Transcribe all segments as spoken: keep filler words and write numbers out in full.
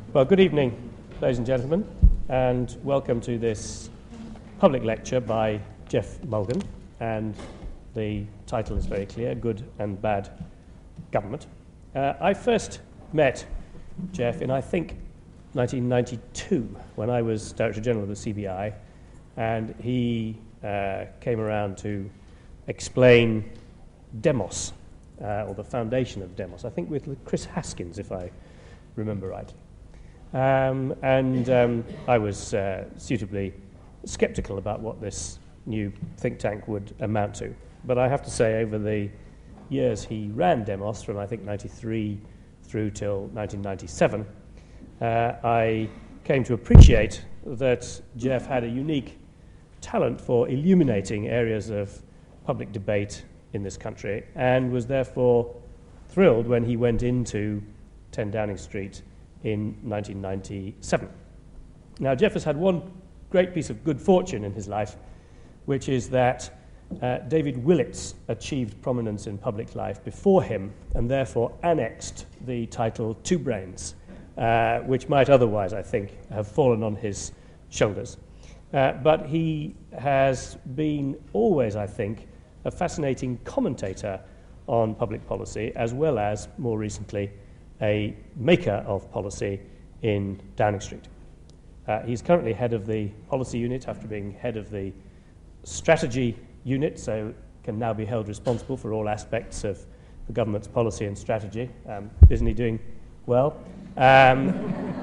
Well, good evening, ladies and gentlemen, and welcome to this public lecture by Jeff Mulgan. And the title is very clear, Good and Bad Government. Uh, I first met Jeff in, I think, nineteen ninety-two, when I was Director General of the C B I, and he uh, came around to explain Demos, uh, or the foundation of Demos, I think with Chris Haskins, if I remember rightly. Um, and um, I was uh, suitably sceptical about what this new think tank would amount to. But I have to say, over the years he ran Demos, from I think ninety-three through till nineteen ninety-seven, uh, I came to appreciate that Jeff had a unique talent for illuminating areas of public debate in this country, and was therefore thrilled when he went into ten Downing Street in nineteen ninety-seven. Now, Jeff has had one great piece of good fortune in his life, which is that uh, David Willetts achieved prominence in public life before him, and therefore annexed the title Two Brains, uh, which might otherwise, I think, have fallen on his shoulders. Uh, but he has been always, I think, a fascinating commentator on public policy, as well as, more recently, a maker of policy in Downing Street. Uh, he's currently head of the policy unit after being head of the strategy unit, so can now be held responsible for all aspects of the government's policy and strategy. Um, isn't he doing well? Um,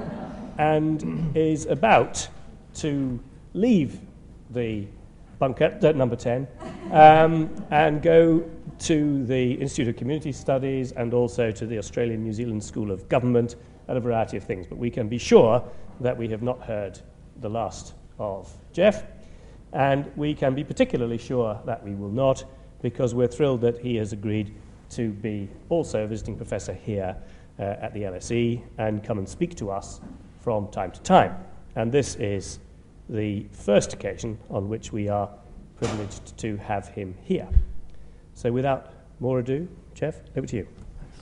and is about to leave the bunker at number ten um, and go to the Institute of Community Studies and also to the Australian New Zealand School of Government and a variety of things. But we can be sure that we have not heard the last of Jeff, and we can be particularly sure that we will not, because we're thrilled that he has agreed to be also a visiting professor here uh, at the L S E and come and speak to us from time to time. And this is the first occasion on which we are privileged to have him here. So without more ado, Jeff, over to you.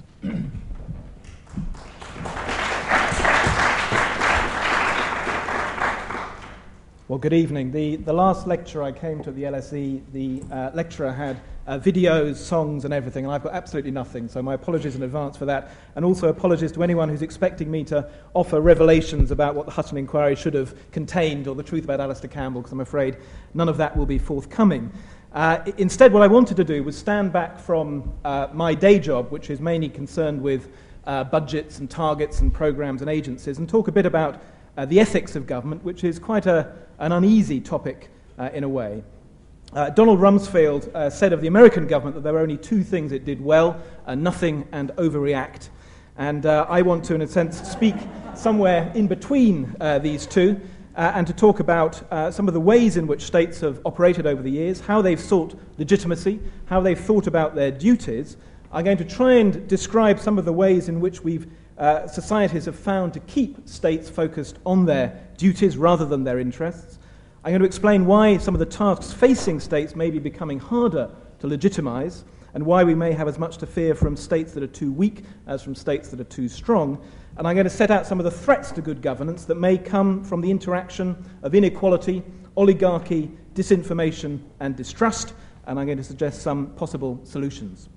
Well, good evening. The, the last lecture I came to at the L S E, the uh, lecturer had uh, videos, songs and everything, and I've got absolutely nothing, so my apologies in advance for that, and also apologies to anyone who's expecting me to offer revelations about what the Hutton Inquiry should have contained, or the truth about Alistair Campbell, because I'm afraid none of that will be forthcoming. Uh, instead, what I wanted to do was stand back from uh, my day job, which is mainly concerned with uh, budgets and targets and programs and agencies, and talk a bit about uh, the ethics of government, which is quite a, an uneasy topic uh, in a way. Uh, Donald Rumsfeld uh, said of the American government that there were only two things it did well, uh, nothing and overreact. And uh, I want to, in a sense, speak somewhere in between uh, these two, Uh, and to talk about uh, some of the ways in which states have operated over the years, how they've sought legitimacy, how they've thought about their duties. I'm going to try and describe some of the ways in which we've uh, societies have found to keep states focused on their duties rather than their interests. I'm going to explain why some of the tasks facing states may be becoming harder to legitimize, and why we may have as much to fear from states that are too weak as from states that are too strong. And I'm going to set out some of the threats to good governance that may come from the interaction of inequality, oligarchy, disinformation, and distrust, and I'm going to suggest some possible solutions.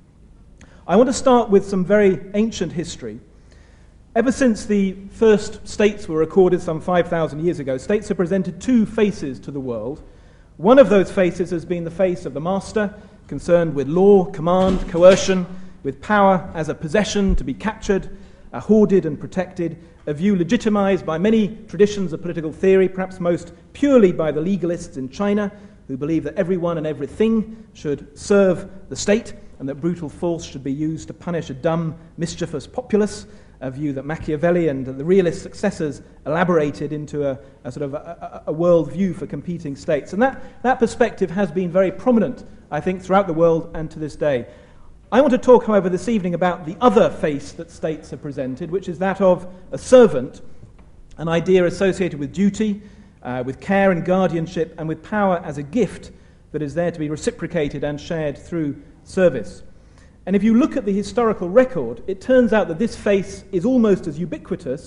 I want to start with some very ancient history. Ever since the first states were recorded some five thousand years ago, states have presented two faces to the world. One of those faces has been the face of the master, concerned with law, command, coercion, with power as a possession to be captured, Uh, hoarded and protected, a view legitimized by many traditions of political theory, perhaps most purely by the legalists in China, who believe that everyone and everything should serve the state, and that brutal force should be used to punish a dumb, mischievous populace, a view that Machiavelli and the realist successors elaborated into a, a sort of a, a, a world view for competing states. And that, that perspective has been very prominent, I think, throughout the world and to this day. I want to talk, however, this evening about the other face that states have presented, which is that of a servant, an idea associated with duty, uh, with care and guardianship, and with power as a gift that is there to be reciprocated and shared through service. And if you look at the historical record, it turns out that this face is almost as ubiquitous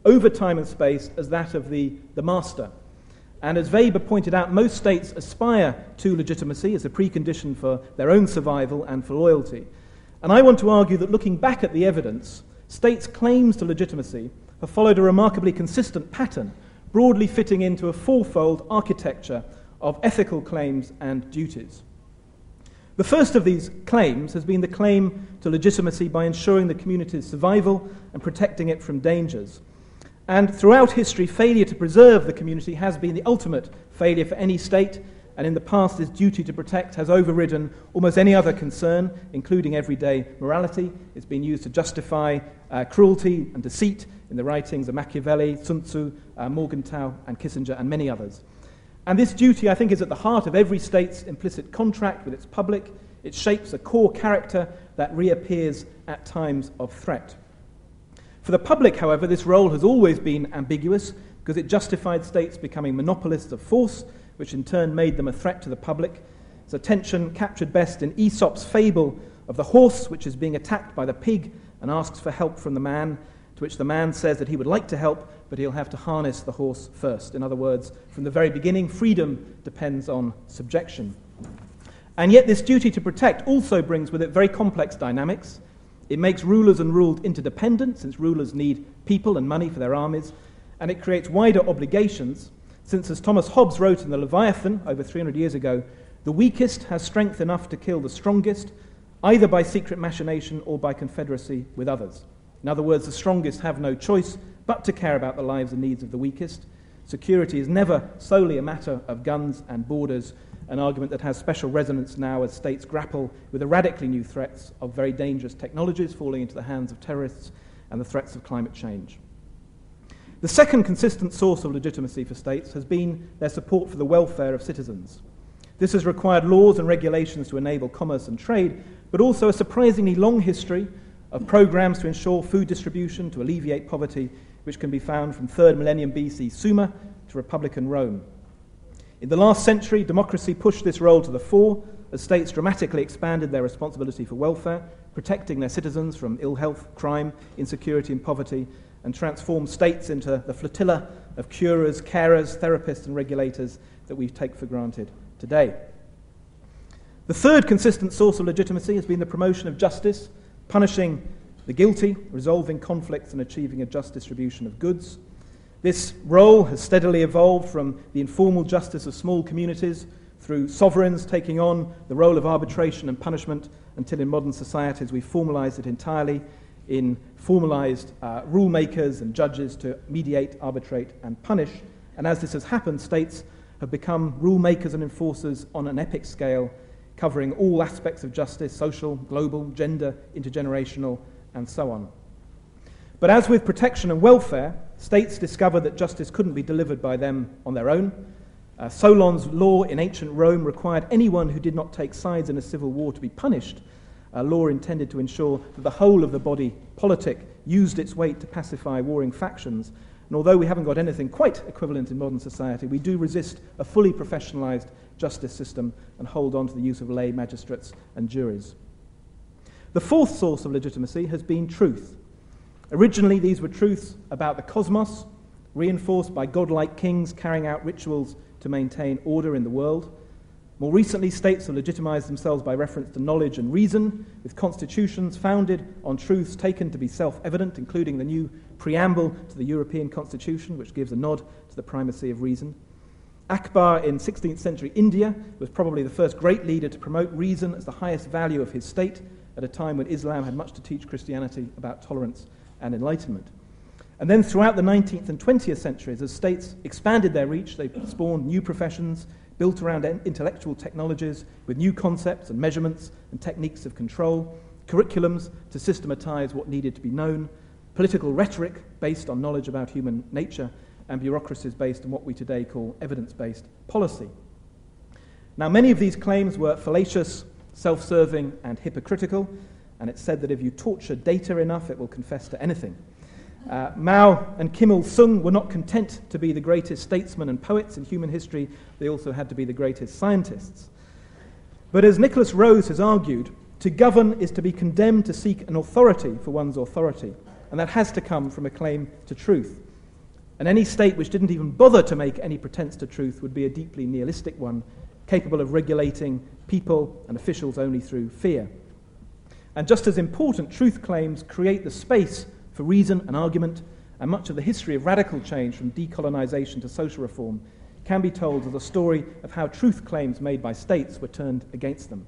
over time and space as that of the, the master. And as Weber pointed out, most states aspire to legitimacy as a precondition for their own survival and for loyalty. And I want to argue that looking back at the evidence, states' claims to legitimacy have followed a remarkably consistent pattern, broadly fitting into a fourfold architecture of ethical claims and duties. The first of these claims has been the claim to legitimacy by ensuring the community's survival and protecting it from dangers. And throughout history, failure to preserve the community has been the ultimate failure for any state, and in the past this duty to protect has overridden almost any other concern, including everyday morality. It's been used to justify uh, cruelty and deceit in the writings of Machiavelli, Sun Tzu, uh, Morgenthau, and Kissinger, and many others. And this duty, I think, is at the heart of every state's implicit contract with its public. It shapes a core character that reappears at times of threat. For the public, however, this role has always been ambiguous because it justified states becoming monopolists of force, which in turn made them a threat to the public. It's a tension captured best in Aesop's fable of the horse, which is being attacked by the pig and asks for help from the man, to which the man says that he would like to help, but he'll have to harness the horse first. In other words, from the very beginning, freedom depends on subjection. And yet this duty to protect also brings with it very complex dynamics. It makes rulers and ruled interdependent, since rulers need people and money for their armies, and it creates wider obligations, since, as Thomas Hobbes wrote in the Leviathan over three hundred years ago, the weakest has strength enough to kill the strongest, either by secret machination or by confederacy with others. In other words, the strongest have no choice but to care about the lives and needs of the weakest. Security is never solely a matter of guns and borders, an argument that has special resonance now as states grapple with the radically new threats of very dangerous technologies falling into the hands of terrorists and the threats of climate change. The second consistent source of legitimacy for states has been their support for the welfare of citizens. This has required laws and regulations to enable commerce and trade, but also a surprisingly long history of programs to ensure food distribution, to alleviate poverty, which can be found from third millennium B C Sumer to Republican Rome. In the last century, democracy pushed this role to the fore as states dramatically expanded their responsibility for welfare, protecting their citizens from ill health, crime, insecurity, and poverty, and transformed states into the flotilla of curers, carers, therapists, and regulators that we take for granted today. The third consistent source of legitimacy has been the promotion of justice, punishing the guilty, resolving conflicts, and achieving a just distribution of goods. This role has steadily evolved from the informal justice of small communities through sovereigns taking on the role of arbitration and punishment until in modern societies we've formalized it entirely in formalized uh, rule makers and judges to mediate, arbitrate, and punish. And as this has happened, states have become rule makers and enforcers on an epic scale, covering all aspects of justice, social, global, gender, intergenerational, and so on. But as with protection and welfare, states discovered that justice couldn't be delivered by them on their own. Uh, Solon's law in ancient Rome required anyone who did not take sides in a civil war to be punished, a law intended to ensure that the whole of the body politic used its weight to pacify warring factions. And although we haven't got anything quite equivalent in modern society, we do resist a fully professionalized justice system and hold on to the use of lay magistrates and juries. The fourth source of legitimacy has been truth. Originally, these were truths about the cosmos, reinforced by godlike kings carrying out rituals to maintain order in the world. More recently, states have legitimized themselves by reference to knowledge and reason, with constitutions founded on truths taken to be self-evident, including the new preamble to the European Constitution, which gives a nod to the primacy of reason. Akbar in sixteenth century India was probably the first great leader to promote reason as the highest value of his state, at a time when Islam had much to teach Christianity about tolerance and enlightenment. And then throughout the nineteenth and twentieth centuries, as states expanded their reach, they spawned new professions built around intellectual technologies with new concepts and measurements and techniques of control, curriculums to systematize what needed to be known, political rhetoric based on knowledge about human nature, and bureaucracies based on what we today call evidence-based policy. Now, many of these claims were fallacious, self-serving, and hypocritical, and it's said that if you torture data enough, it will confess to anything. Uh, Mao and Kim Il-sung were not content to be the greatest statesmen and poets in human history, they also had to be the greatest scientists. But as Nicholas Rose has argued, to govern is to be condemned to seek an authority for one's authority, and that has to come from a claim to truth. And any state which didn't even bother to make any pretense to truth would be a deeply nihilistic one, capable of regulating people and officials only through fear. And just as important, truth claims create the space for reason and argument, and much of the history of radical change from decolonization to social reform can be told as a story of how truth claims made by states were turned against them.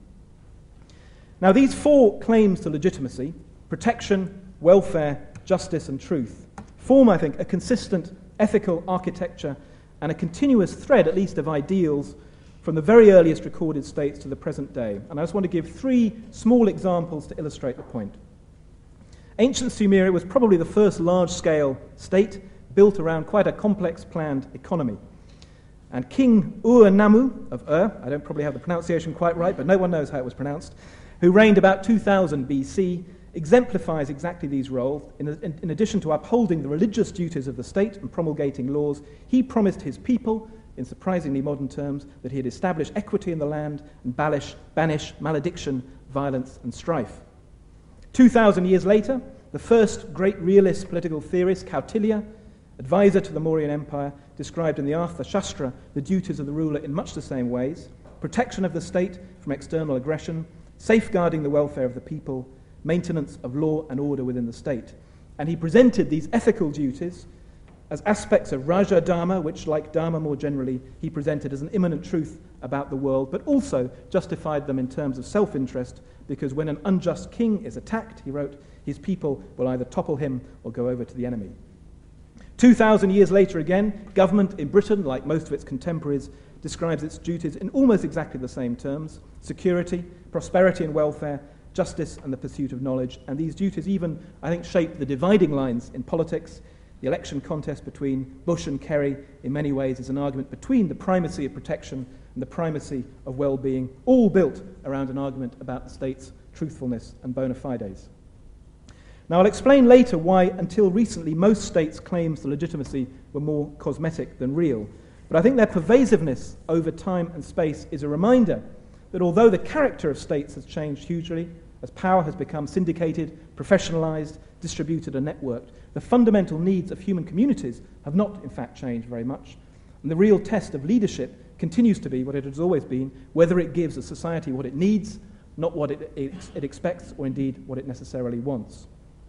Now, these four claims to legitimacy, protection, welfare, justice, and truth, form, I think, a consistent ethical architecture and a continuous thread, at least, of ideals from the very earliest recorded states to the present day. And I just want to give three small examples to illustrate the point. Ancient Sumeria was probably the first large-scale state built around quite a complex planned economy. And King Ur-Nammu of Ur, I don't probably have the pronunciation quite right, but no one knows how it was pronounced, who reigned about two thousand B C, exemplifies exactly these roles. In, in, in addition to upholding the religious duties of the state and promulgating laws, he promised his people, in surprisingly modern terms, that he'd establish equity in the land and banish, banish malediction, violence, and strife. Two thousand years later, the first great realist political theorist, Kautilya, advisor to the Mauryan Empire, described in the Artha Shastra the duties of the ruler in much the same ways: protection of the state from external aggression, safeguarding the welfare of the people, maintenance of law and order within the state. And he presented these ethical duties as aspects of Raja Dharma, which, like Dharma more generally, he presented as an immanent truth about the world, but also justified them in terms of self-interest, because when an unjust king is attacked, he wrote, his people will either topple him or go over to the enemy. Two thousand years later again, government in Britain, like most of its contemporaries, describes its duties in almost exactly the same terms: security, prosperity and welfare, justice and the pursuit of knowledge. And these duties even, I think, shaped the dividing lines in politics. The election contest between Bush and Kerry, in many ways, is an argument between the primacy of protection and the primacy of well-being, all built around an argument about the state's truthfulness and bona fides. Now, I'll explain later why, until recently, most states' claims to legitimacy were more cosmetic than real. But I think their pervasiveness over time and space is a reminder that although the character of states has changed hugely, as power has become syndicated, professionalized, distributed and networked, the fundamental needs of human communities have not, in fact, changed very much. And the real test of leadership continues to be what it has always been, whether it gives a society what it needs, not what it, it, it expects, or indeed what it necessarily wants.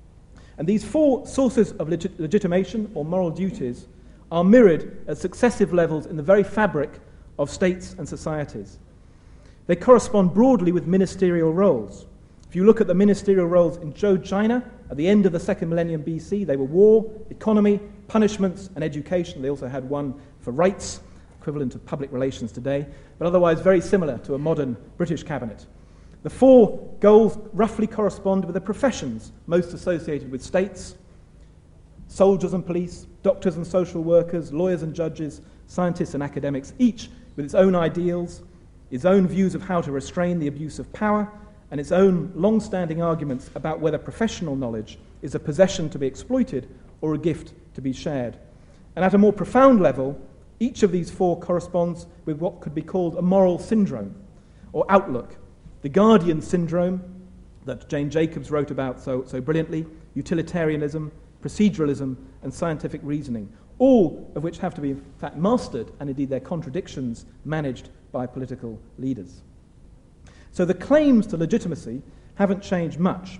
And these four sources of legit- legitimation or moral duties are mirrored at successive levels in the very fabric of states and societies. They correspond broadly with ministerial roles. If you look at the ministerial roles in Zhou China, at the end of the second millennium B C, they were war, economy, punishments, and education. They also had one for rights, equivalent of public relations today, but otherwise very similar to a modern British cabinet. The four goals roughly correspond with the professions most associated with states: soldiers and police, doctors and social workers, lawyers and judges, scientists and academics, each with its own ideals, its own views of how to restrain the abuse of power, and its own long-standing arguments about whether professional knowledge is a possession to be exploited or a gift to be shared. And at a more profound level, each of these four corresponds with what could be called a moral syndrome or outlook. The Guardian syndrome that Jane Jacobs wrote about so, so brilliantly, utilitarianism, proceduralism, and scientific reasoning, all of which have to be, in fact, mastered, and indeed their contradictions managed by political leaders. So the claims to legitimacy haven't changed much.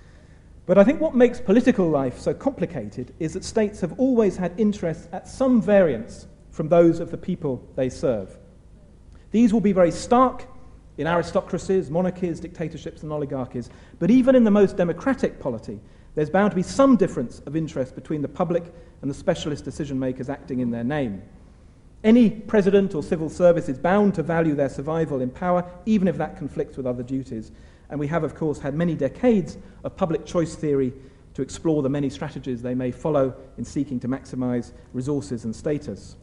But I think what makes political life so complicated is that states have always had interests at some variance from those of the people they serve. These will be very stark in aristocracies, monarchies, dictatorships, and oligarchies, but even in the most democratic polity, there's bound to be some difference of interest between the public and the specialist decision-makers acting in their name. Any president or civil service is bound to value their survival in power, even if that conflicts with other duties. And we have, of course, had many decades of public choice theory to explore the many strategies they may follow in seeking to maximize resources and status.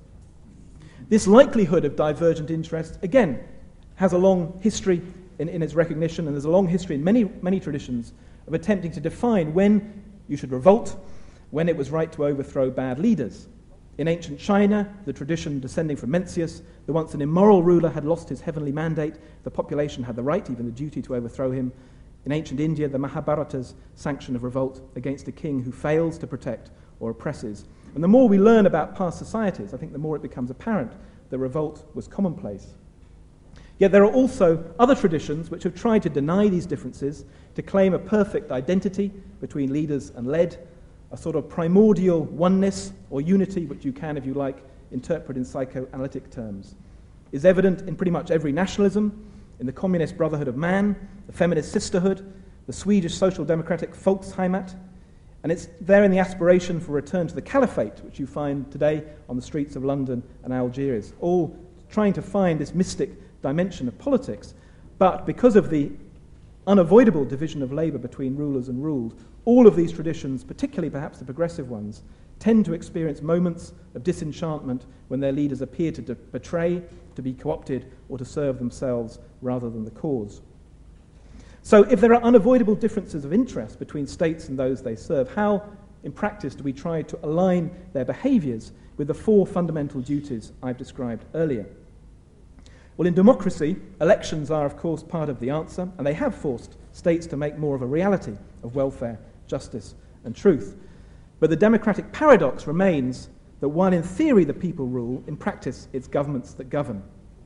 This likelihood of divergent interests, again, has a long history in, in its recognition, and there's a long history in many, many traditions of attempting to define when you should revolt, when it was right to overthrow bad leaders. In ancient China, the tradition descending from Mencius, the once an immoral ruler had lost his heavenly mandate, the population had the right, even the duty, to overthrow him. In ancient India, the Mahabharatas sanction of revolt against a king who fails to protect or oppresses. And the more we learn about past societies, I think the more it becomes apparent that revolt was commonplace. Yet there are also other traditions which have tried to deny these differences, to claim a perfect identity between leaders and led, a sort of primordial oneness or unity, which you can, if you like, interpret in psychoanalytic terms, is evident in pretty much every nationalism, in the Communist Brotherhood of Man, the Feminist Sisterhood, the Swedish Social Democratic Volksheimat, and it's there in the aspiration for return to the caliphate, which you find today on the streets of London and Algiers, all trying to find this mystic dimension of politics. But because of the unavoidable division of labour between rulers and ruled, all of these traditions, particularly perhaps the progressive ones, tend to experience moments of disenchantment when their leaders appear to de- betray, to be co-opted, or to serve themselves rather than the cause. So if there are unavoidable differences of interest between states and those they serve, how, in practice, do we try to align their behaviours with the four fundamental duties I've described earlier? Well, in democracy, elections are, of course, part of the answer, and they have forced states to make more of a reality of welfare, justice, and truth. But the democratic paradox remains that while in theory the people rule, in practice it's governments that govern.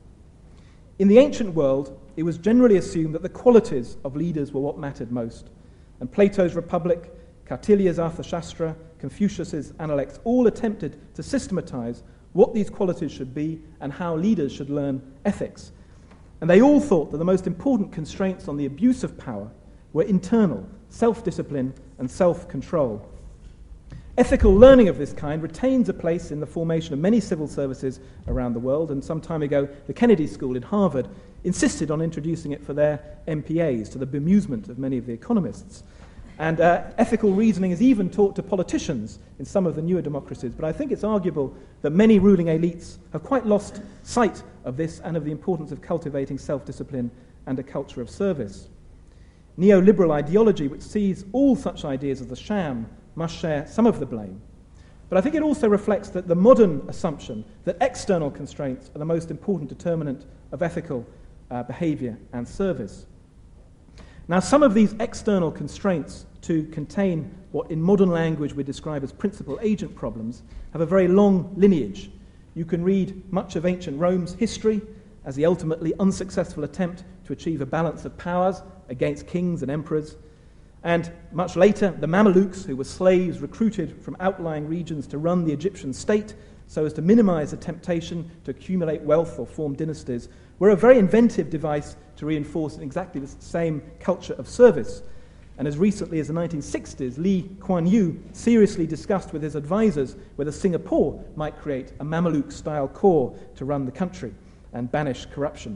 In the ancient world, it was generally assumed that the qualities of leaders were what mattered most. And Plato's Republic, Kautilya's Arthashastra, Confucius's Analects all attempted to systematize what these qualities should be and how leaders should learn ethics. And they all thought that the most important constraints on the abuse of power were internal, self-discipline and self-control. Ethical learning of this kind retains a place in the formation of many civil services around the world, and some time ago the Kennedy School in Harvard insisted on introducing it for their M P As, to the bemusement of many of the economists. And uh, ethical reasoning is even taught to politicians in some of the newer democracies, but I think it's arguable that many ruling elites have quite lost sight of this and of the importance of cultivating self-discipline and a culture of service. Neoliberal ideology, which sees all such ideas as a sham, must share some of the blame. But I think it also reflects that the modern assumption that external constraints are the most important determinant of ethical uh, behaviour and service. Now, some of these external constraints to contain what in modern language we describe as principal-agent problems have a very long lineage. You can read much of ancient Rome's history as the ultimately unsuccessful attempt to achieve a balance of powers against kings and emperors. And much later, the Mamelukes, who were slaves recruited from outlying regions to run the Egyptian state so as to minimize the temptation to accumulate wealth or form dynasties, were a very inventive device to reinforce exactly the same culture of service. And as recently as the nineteen sixties, Lee Kuan Yew seriously discussed with his advisors whether Singapore might create a Mameluke-style corps to run the country and banish corruption.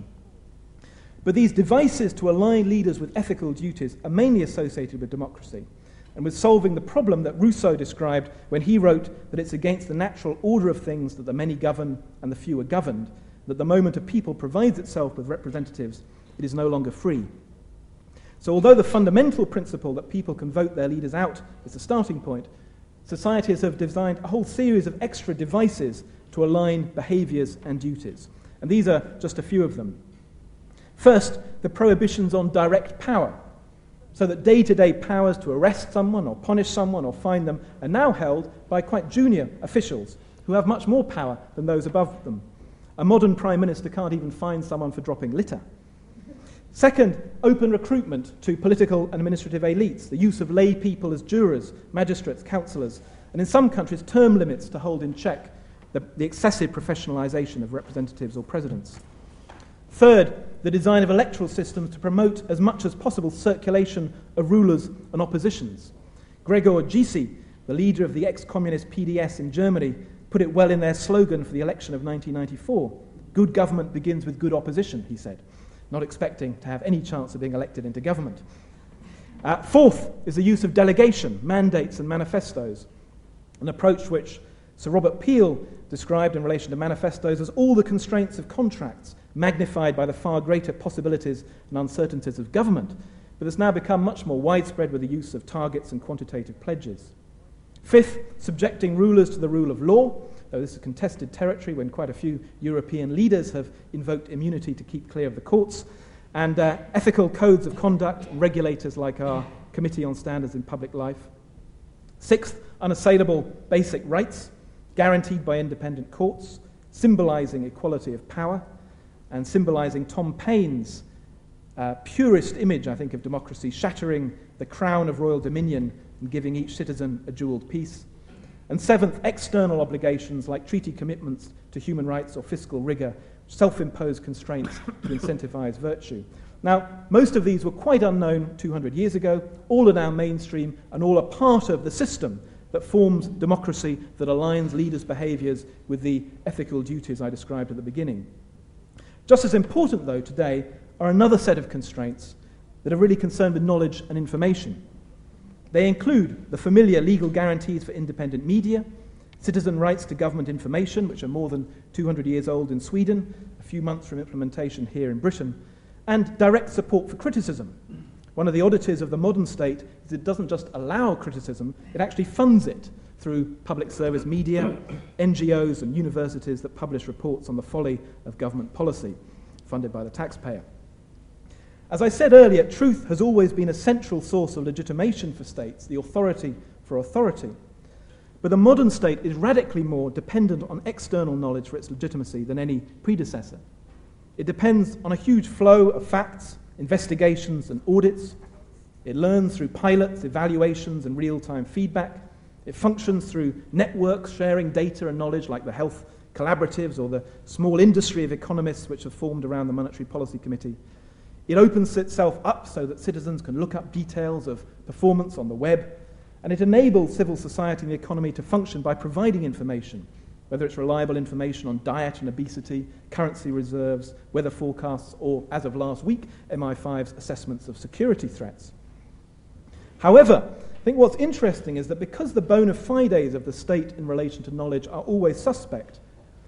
But these devices to align leaders with ethical duties are mainly associated with democracy and with solving the problem that Rousseau described when he wrote that it's against the natural order of things that the many govern and the few are governed, that the moment a people provides itself with representatives, it is no longer free. So although the fundamental principle that people can vote their leaders out is the starting point, societies have designed a whole series of extra devices to align behaviours and duties. And these are just a few of them. First, the prohibitions on direct power, so that day-to-day powers to arrest someone or punish someone or fine them are now held by quite junior officials who have much more power than those above them. A modern prime minister can't even fine someone for dropping litter. Second, open recruitment to political and administrative elites, the use of lay people as jurors, magistrates, councillors, and in some countries term limits to hold in check the, the excessive professionalisation of representatives or presidents. Third, the design of electoral systems to promote as much as possible circulation of rulers and oppositions. Gregor Gysi, the leader of the ex-communist P D S in Germany, put it well in their slogan for the election of nineteen ninety-four. Good government begins with good opposition, he said, not expecting to have any chance of being elected into government. Uh, fourth is the use of delegation, mandates and manifestos, an approach which Sir Robert Peel described in relation to manifestos as all the constraints of contracts magnified by the far greater possibilities and uncertainties of government, but has now become much more widespread with the use of targets and quantitative pledges. Fifth, subjecting rulers to the rule of law, though this is contested territory when quite a few European leaders have invoked immunity to keep clear of the courts, and uh, ethical codes of conduct, regulators like our Committee on Standards in Public Life. Sixth, unassailable basic rights, guaranteed by independent courts, symbolizing equality of power, and symbolizing Tom Paine's uh, purest image, I think, of democracy, shattering the crown of royal dominion and giving each citizen a jeweled piece. And seventh, external obligations like treaty commitments to human rights or fiscal rigor, self-imposed constraints to incentivize virtue. Now, most of these were quite unknown two hundred years ago. All are now mainstream and all are part of the system that forms democracy, that aligns leaders' behaviors with the ethical duties I described at the beginning. Just as important, though, today are another set of constraints that are really concerned with knowledge and information. They include the familiar legal guarantees for independent media, citizen rights to government information, which are more than two hundred years old in Sweden, a few months from implementation here in Britain, and direct support for criticism. One of the oddities of the modern state is it doesn't just allow criticism, it actually funds it through public service media, N G Os and universities that publish reports on the folly of government policy, funded by the taxpayer. As I said earlier, truth has always been a central source of legitimation for states, the authority for authority. But the modern state is radically more dependent on external knowledge for its legitimacy than any predecessor. It depends on a huge flow of facts, investigations and audits. It learns through pilots, evaluations and real-time feedback. It functions through networks sharing data and knowledge like the health collaboratives or the small industry of economists which have formed around the Monetary Policy Committee. It opens itself up so that citizens can look up details of performance on the web, and it enables civil society and the economy to function by providing information, whether it's reliable information on diet and obesity, currency reserves, weather forecasts, or, as of last week, M I five's assessments of security threats. However, I think what's interesting is that because the bona fides of the state in relation to knowledge are always suspect,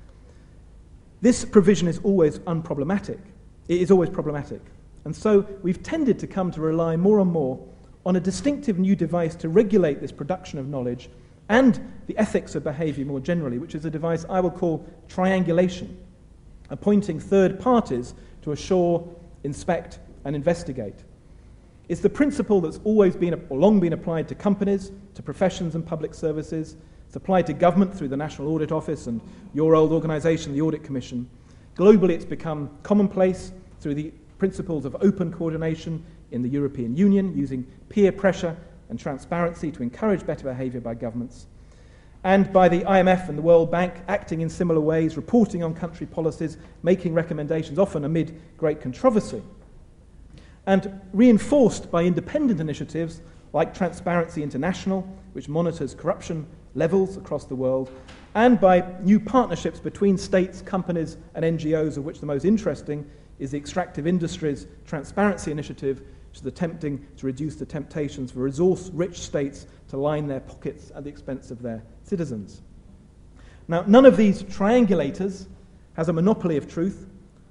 this provision is always unproblematic. It is always problematic. And so we've tended to come to rely more and more on a distinctive new device to regulate this production of knowledge and the ethics of behavior more generally, which is a device I will call triangulation, appointing third parties to assure, inspect, and investigate. It's the principle that's always been, or long been applied to companies, to professions and public services. It's applied to government through the National Audit Office and your old organisation, the Audit Commission. Globally, it's become commonplace through the principles of open coordination in the European Union, using peer pressure and transparency to encourage better behaviour by governments, and by the I M F and the World Bank acting in similar ways, reporting on country policies, making recommendations, often amid great controversy, and reinforced by independent initiatives like Transparency International, which monitors corruption levels across the world, and by new partnerships between states, companies, and N G Os, of which the most interesting is the Extractive Industries Transparency Initiative, which is attempting to reduce the temptations for resource-rich states to line their pockets at the expense of their citizens. Now, none of these triangulators has a monopoly of truth,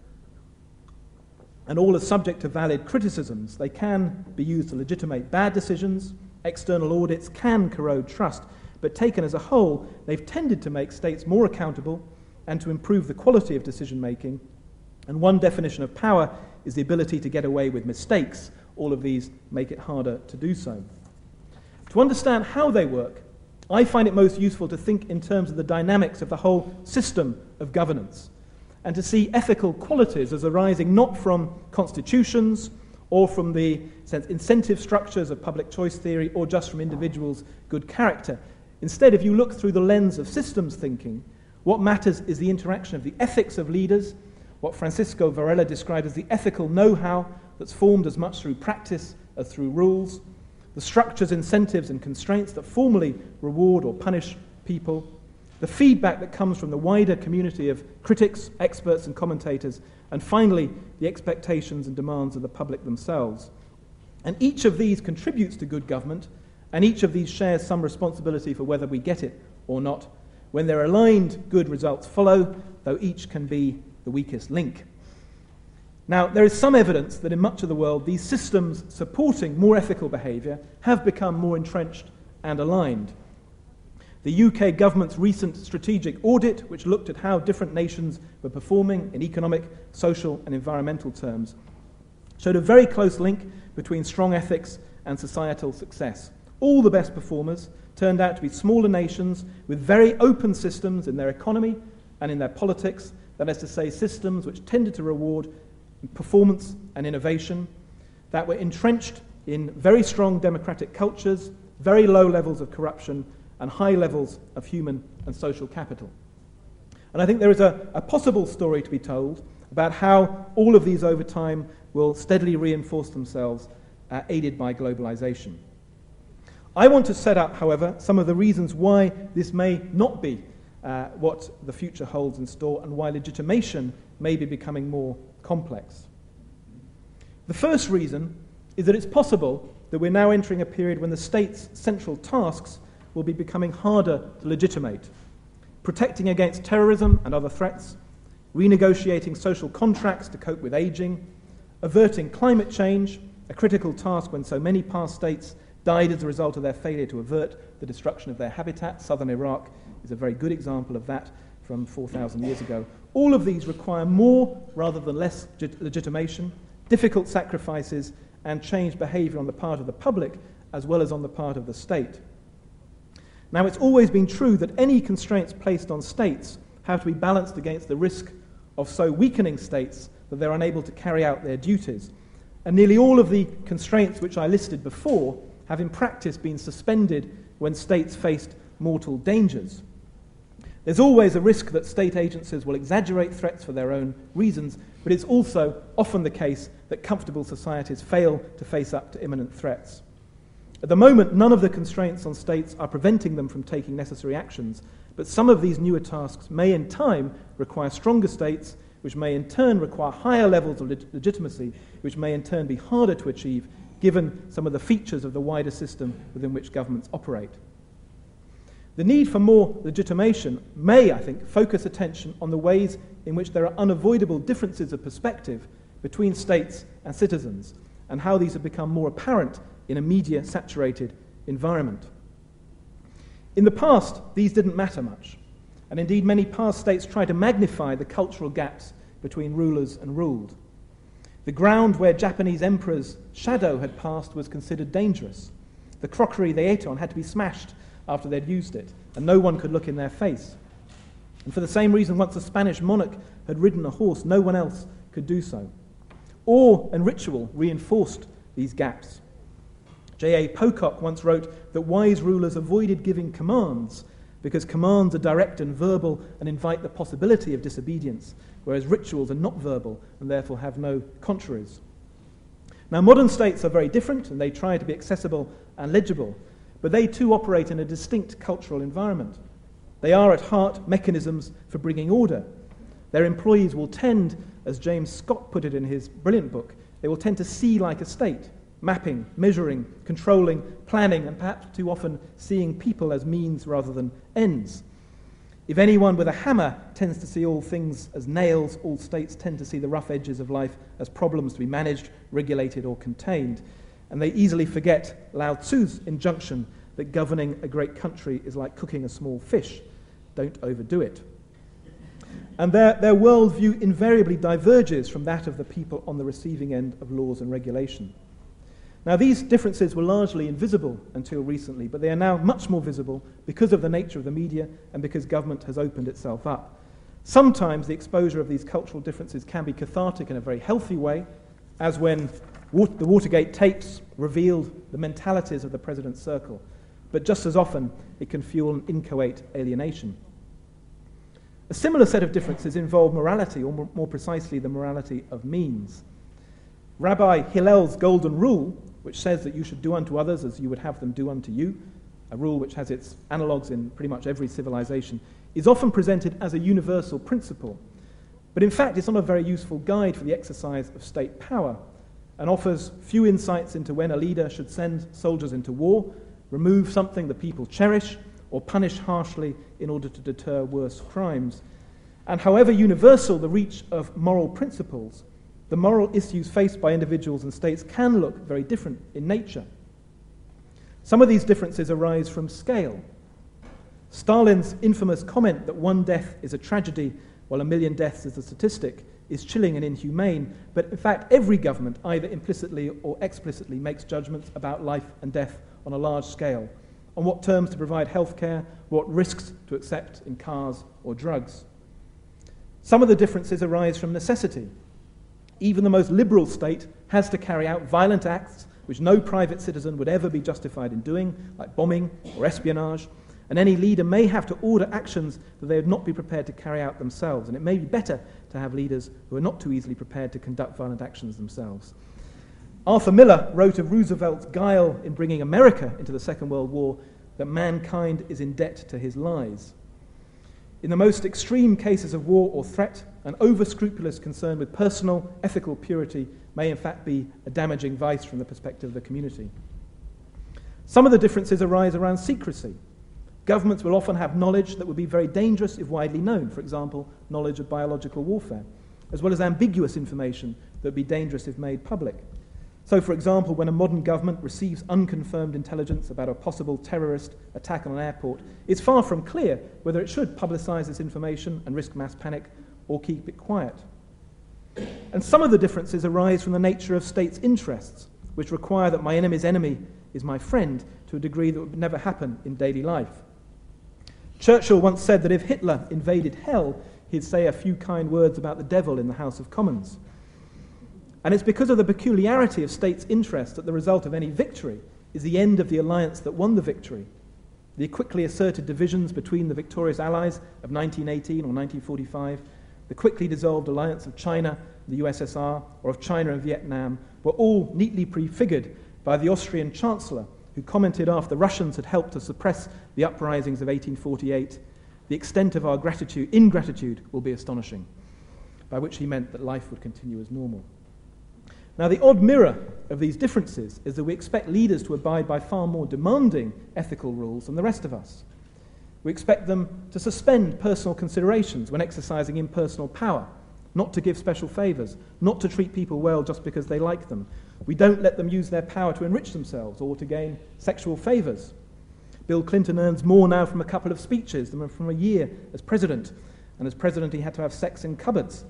and all are subject to valid criticisms. They can be used to legitimate bad decisions. External audits can corrode trust, but taken as a whole, they've tended to make states more accountable and to improve the quality of decision-making. And one definition of power is the ability to get away with mistakes. All of these make it harder to do so. To understand how they work, I find it most useful to think in terms of the dynamics of the whole system of governance, and to see ethical qualities as arising not from constitutions or from the sense, incentive structures of public choice theory or just from individuals' good character. Instead, if you look through the lens of systems thinking, what matters is the interaction of the ethics of leaders, what Francisco Varela described as the ethical know-how that's formed as much through practice as through rules, the structures, incentives, and constraints that formally reward or punish people, the feedback that comes from the wider community of critics, experts, and commentators, and finally, the expectations and demands of the public themselves. And each of these contributes to good government, and each of these shares some responsibility for whether we get it or not. When they're aligned, good results follow, though each can be the weakest link. Now, there is some evidence that in much of the world, these systems supporting more ethical behaviour have become more entrenched and aligned. The U K government's recent strategic audit, which looked at how different nations were performing in economic, social, and environmental terms, showed a very close link between strong ethics and societal success. All the best performers turned out to be smaller nations with very open systems in their economy and in their politics, that is to say, systems which tended to reward performance and innovation, that were entrenched in very strong democratic cultures, very low levels of corruption, and high levels of human and social capital. And I think there is a, a possible story to be told about how all of these over time will steadily reinforce themselves, uh, aided by globalization. I want to set up, however, some of the reasons why this may not be uh, what the future holds in store and why legitimation may be becoming more complex. The first reason is that it's possible that we're now entering a period when the state's central tasks will be becoming harder to legitimate. Protecting against terrorism and other threats, renegotiating social contracts to cope with aging, averting climate change, a critical task when so many past states died as a result of their failure to avert the destruction of their habitat. Southern Iraq is a very good example of that from four thousand years ago. All of these require more rather than less legitimation, difficult sacrifices, and changed behaviour on the part of the public as well as on the part of the state. Now, it's always been true that any constraints placed on states have to be balanced against the risk of so weakening states that they're unable to carry out their duties. And nearly all of the constraints which I listed before have in practice been suspended when states faced mortal dangers. There's always a risk that state agencies will exaggerate threats for their own reasons, but it's also often the case that comfortable societies fail to face up to imminent threats. At the moment, none of the constraints on states are preventing them from taking necessary actions, but some of these newer tasks may in time require stronger states, which may in turn require higher levels of leg- legitimacy, which may in turn be harder to achieve, given some of the features of the wider system within which governments operate. The need for more legitimation may, I think, focus attention on the ways in which there are unavoidable differences of perspective between states and citizens, and how these have become more apparent in a media-saturated environment. In the past, these didn't matter much, and indeed many past states tried to magnify the cultural gaps between rulers and ruled. The ground where Japanese emperors' shadow had passed was considered dangerous. The crockery they ate on had to be smashed after they'd used it, and no one could look in their face. And for the same reason, once a Spanish monarch had ridden a horse, no one else could do so. Awe and ritual reinforced these gaps. J A Pocock once wrote that wise rulers avoided giving commands because commands are direct and verbal and invite the possibility of disobedience, whereas rituals are not verbal and therefore have no contraries. Now, modern states are very different, and they try to be accessible and legible, but they too operate in a distinct cultural environment. They are at heart mechanisms for bringing order. Their employees will tend, as James Scott put it in his brilliant book, they will tend to see like a state, mapping, measuring, controlling, planning, and perhaps too often seeing people as means rather than ends. If anyone with a hammer tends to see all things as nails, all states tend to see the rough edges of life as problems to be managed, regulated, or contained. And they easily forget Lao Tzu's injunction that governing a great country is like cooking a small fish. Don't overdo it. And their, their worldview invariably diverges from that of the people on the receiving end of laws and regulation. Now, these differences were largely invisible until recently, but they are now much more visible because of the nature of the media and because government has opened itself up. Sometimes the exposure of these cultural differences can be cathartic in a very healthy way, as when the Watergate tapes revealed the mentalities of the president's circle, but just as often it can fuel an inchoate alienation. A similar set of differences involve morality, or more precisely the morality of means. Rabbi Hillel's golden rule, which says that you should do unto others as you would have them do unto you, a rule which has its analogues in pretty much every civilization, is often presented as a universal principle. But in fact, it's not a very useful guide for the exercise of state power, and offers few insights into when a leader should send soldiers into war, remove something the people cherish, or punish harshly in order to deter worse crimes. And however universal the reach of moral principles, the moral issues faced by individuals and states can look very different in nature. Some of these differences arise from scale. Stalin's infamous comment that one death is a tragedy while a million deaths is a statistic is chilling and inhumane, but in fact every government, either implicitly or explicitly, makes judgments about life and death on a large scale, on what terms to provide healthcare, what risks to accept in cars or drugs. Some of the differences arise from necessity. Even the most liberal state has to carry out violent acts which no private citizen would ever be justified in doing, like bombing or espionage, and any leader may have to order actions that they would not be prepared to carry out themselves, and it may be better to have leaders who are not too easily prepared to conduct violent actions themselves. Arthur Miller wrote of Roosevelt's guile in bringing America into the Second World War that mankind is in debt to his lies. In the most extreme cases of war or threat, an over-scrupulous concern with personal, ethical purity may in fact be a damaging vice from the perspective of the community. Some of the differences arise around secrecy. Governments will often have knowledge that would be very dangerous if widely known, for example, knowledge of biological warfare, as well as ambiguous information that would be dangerous if made public. So, for example, when a modern government receives unconfirmed intelligence about a possible terrorist attack on an airport, it's far from clear whether it should publicise this information and risk mass panic or keep it quiet. And some of the differences arise from the nature of states' interests, which require that my enemy's enemy is my friend to a degree that would never happen in daily life. Churchill once said that if Hitler invaded hell, he'd say a few kind words about the devil in the House of Commons. And it's because of the peculiarity of states' interests that the result of any victory is the end of the alliance that won the victory. The quickly asserted divisions between the victorious allies of nineteen eighteen or nineteen forty-five, the quickly dissolved alliance of China and the U S S R, or of China and Vietnam, were all neatly prefigured by the Austrian Chancellor, who commented after the Russians had helped to suppress the uprisings of eighteen forty-eight, "The extent of our gratitude, ingratitude will be astonishing," by which he meant that life would continue as normal. Now, the odd mirror of these differences is that we expect leaders to abide by far more demanding ethical rules than the rest of us. We expect them to suspend personal considerations when exercising impersonal power, not to give special favours, not to treat people well just because they like them. We don't let them use their power to enrich themselves or to gain sexual favours. Bill Clinton earns more now from a couple of speeches than from a year as president, and as president he had to have sex in cupboards.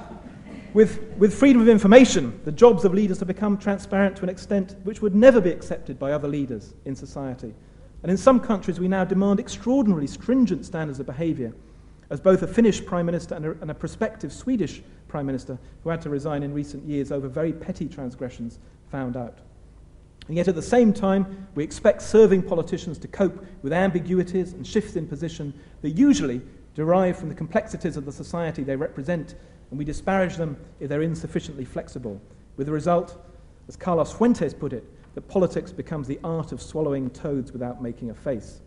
With, with freedom of information, the jobs of leaders have become transparent to an extent which would never be accepted by other leaders in society. And in some countries we now demand extraordinarily stringent standards of behaviour, as both a Finnish Prime Minister and a, and a prospective Swedish Prime Minister, who had to resign in recent years over very petty transgressions, found out. And yet at the same time, we expect serving politicians to cope with ambiguities and shifts in position that usually derive from the complexities of the society they represent, and we disparage them if they're insufficiently flexible, with the result, as Carlos Fuentes put it, that politics becomes the art of swallowing toads without making a face.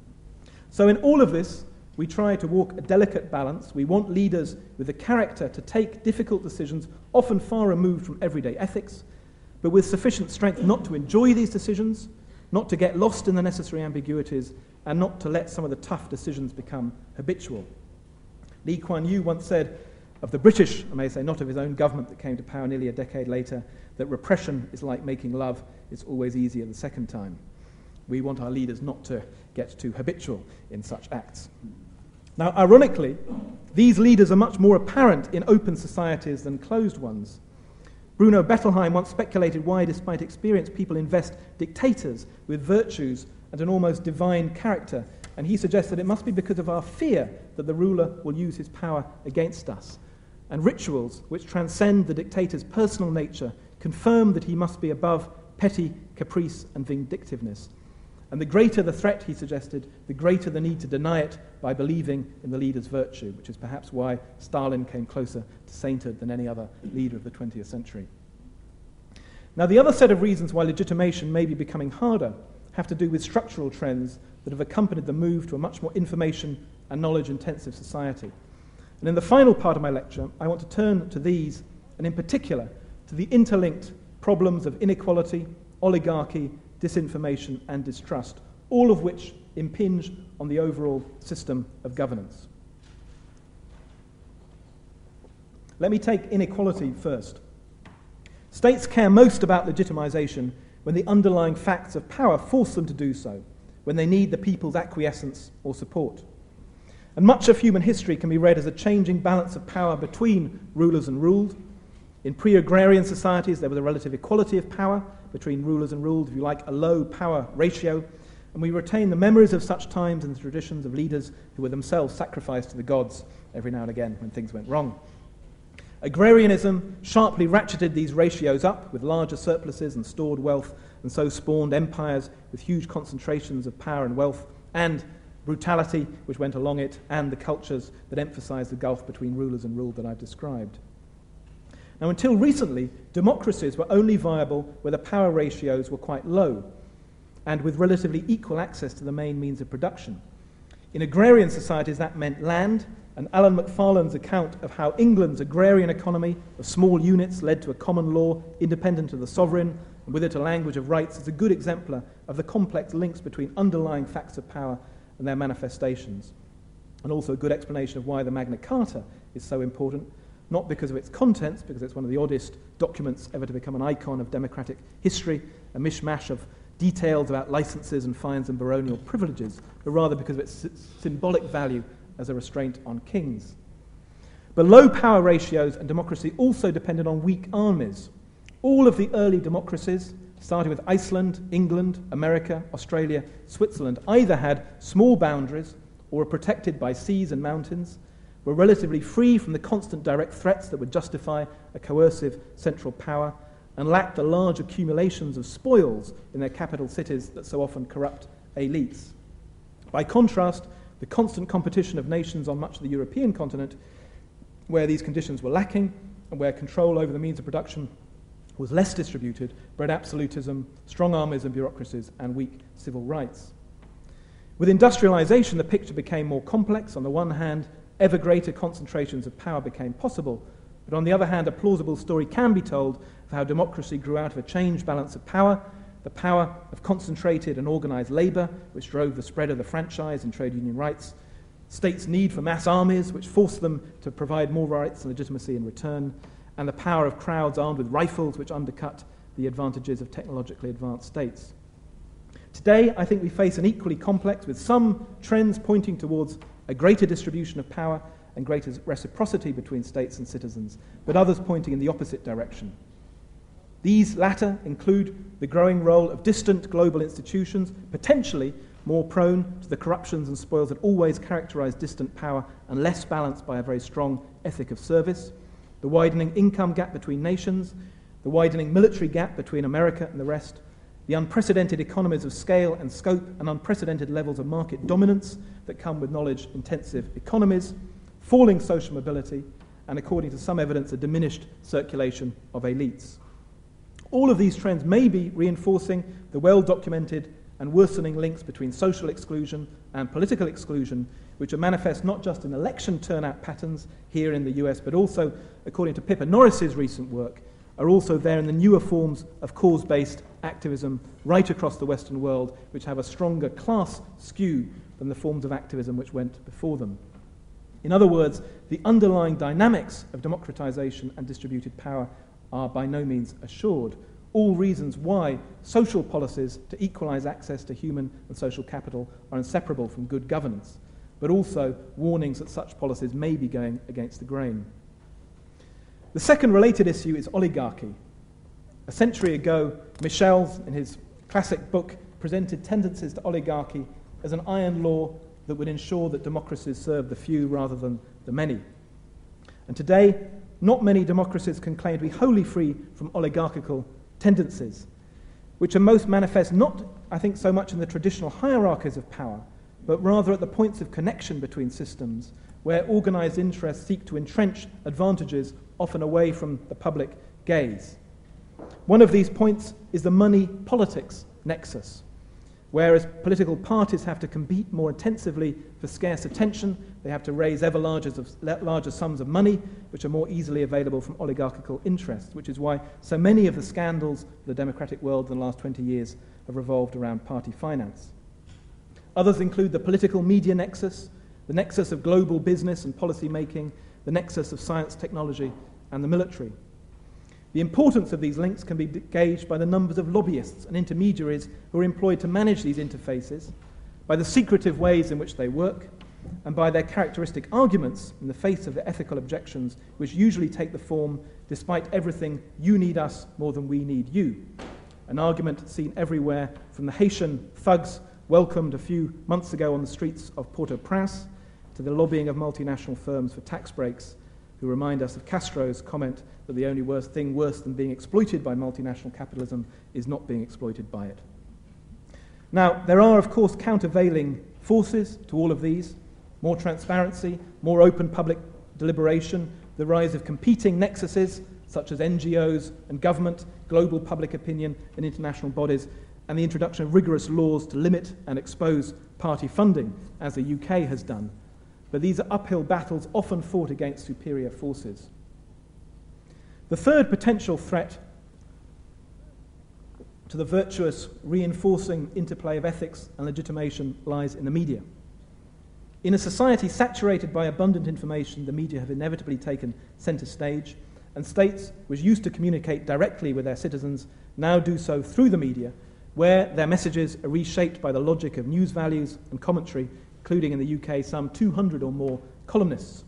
So in all of this, we try to walk a delicate balance. We want leaders with the character to take difficult decisions, often far removed from everyday ethics, but with sufficient strength not to enjoy these decisions, not to get lost in the necessary ambiguities, and not to let some of the tough decisions become habitual. Lee Kuan Yew once said of the British, I may say not of his own government that came to power nearly a decade later, that repression is like making love, it's always easier the second time. We want our leaders not to get too habitual in such acts. Now, ironically, these leaders are much more apparent in open societies than closed ones. Bruno Bettelheim once speculated why, despite experience, people invest dictators with virtues and an almost divine character, and he suggested it must be because of our fear that the ruler will use his power against us. And rituals which transcend the dictator's personal nature confirm that he must be above petty caprice and vindictiveness. And the greater the threat, he suggested, the greater the need to deny it by believing in the leader's virtue, which is perhaps why Stalin came closer to sainthood than any other leader of the twentieth century. Now, the other set of reasons why legitimation may be becoming harder have to do with structural trends that have accompanied the move to a much more information and knowledge-intensive society. And in the final part of my lecture, I want to turn to these, and in particular, to the interlinked problems of inequality, oligarchy, disinformation, and distrust, all of which impinge on the overall system of governance. Let me take inequality first. States care most about legitimization when the underlying facts of power force them to do so, when they need the people's acquiescence or support. And much of human history can be read as a changing balance of power between rulers and ruled. In pre-agrarian societies, there was a relative equality of power, between rulers and ruled, if you like, a low power ratio, and we retain the memories of such times and the traditions of leaders who were themselves sacrificed to the gods every now and again when things went wrong. Agrarianism sharply ratcheted these ratios up with larger surpluses and stored wealth, and so spawned empires with huge concentrations of power and wealth, and brutality which went along it, and the cultures that emphasized the gulf between rulers and ruled that I've described. Now, until recently, democracies were only viable where the power ratios were quite low and with relatively equal access to the main means of production. In agrarian societies, that meant land, and Alan Macfarlane's account of how England's agrarian economy of small units led to a common law independent of the sovereign, and with it a language of rights, is a good exemplar of the complex links between underlying facts of power and their manifestations, and also a good explanation of why the Magna Carta is so important, not because of its contents, because it's one of the oddest documents ever to become an icon of democratic history, a mishmash of details about licenses and fines and baronial privileges, but rather because of its symbolic value as a restraint on kings. But low power ratios and democracy also depended on weak armies. All of the early democracies, starting with Iceland, England, America, Australia, Switzerland, either had small boundaries or were protected by seas and mountains, were relatively free from the constant direct threats that would justify a coercive central power, and lacked the large accumulations of spoils in their capital cities that so often corrupt elites. By contrast, the constant competition of nations on much of the European continent, where these conditions were lacking and where control over the means of production was less distributed, bred absolutism, strong armies and bureaucracies, and weak civil rights. With industrialization, the picture became more complex. On the one hand, ever greater concentrations of power became possible, but on the other hand, a plausible story can be told of how democracy grew out of a changed balance of power, the power of concentrated and organized labor, which drove the spread of the franchise and trade union rights, states' need for mass armies, which forced them to provide more rights and legitimacy in return, and the power of crowds armed with rifles, which undercut the advantages of technologically advanced states. Today, I think we face an equally complex, with some trends pointing towards a greater distribution of power and greater reciprocity between states and citizens, but others pointing in the opposite direction. These latter include the growing role of distant global institutions, potentially more prone to the corruptions and spoils that always characterize distant power and less balanced by a very strong ethic of service, the widening income gap between nations, the widening military gap between America and the rest, the unprecedented economies of scale and scope and unprecedented levels of market dominance that come with knowledge-intensive economies, falling social mobility, and according to some evidence, a diminished circulation of elites. All of these trends may be reinforcing the well-documented and worsening links between social exclusion and political exclusion, which are manifest not just in election turnout patterns here in the U S, but also, according to Pippa Norris's recent work, are also there in the newer forms of cause-based activism right across the Western world, which have a stronger class skew than the forms of activism which went before them. In other words, the underlying dynamics of democratization and distributed power are by no means assured, all reasons why social policies to equalize access to human and social capital are inseparable from good governance, but also warnings that such policies may be going against the grain. The second related issue is oligarchy. A century ago, Michels, in his classic book, presented tendencies to oligarchy as an iron law that would ensure that democracies serve the few rather than the many. And today, not many democracies can claim to be wholly free from oligarchical tendencies, which are most manifest not, I think, so much in the traditional hierarchies of power, but rather at the points of connection between systems, where organized interests seek to entrench advantages often away from the public gaze. One of these points is the money-politics nexus, whereas political parties have to compete more intensively for scarce attention, they have to raise ever larger, larger sums of money, which are more easily available from oligarchical interests, which is why so many of the scandals of the democratic world in the last twenty years have revolved around party finance. Others include the political media nexus, the nexus of global business and policy making, the nexus of science, technology, and the military. The importance of these links can be gauged by the numbers of lobbyists and intermediaries who are employed to manage these interfaces, by the secretive ways in which they work, and by their characteristic arguments in the face of the ethical objections, which usually take the form, despite everything, you need us more than we need you. an argument seen everywhere from the Haitian thugs welcomed a few months ago on the streets of Port-au-Prince to the lobbying of multinational firms for tax breaks, who remind us of Castro's comment that the only worst thing worse than being exploited by multinational capitalism is not being exploited by it. Now, there are, of course, countervailing forces to all of these: more transparency, more open public deliberation, the rise of competing nexuses such as N G Os and government, global public opinion and international bodies, and the introduction of rigorous laws to limit and expose party funding, as the U K has done. But these are uphill battles often fought against superior forces. The third potential threat to the virtuous, reinforcing interplay of ethics and legitimation lies in the media. In a society saturated by abundant information, the media have inevitably taken centre stage, and states which used to communicate directly with their citizens now do so through the media, where their messages are reshaped by the logic of news values and commentary, including in the U K some two hundred or more columnists.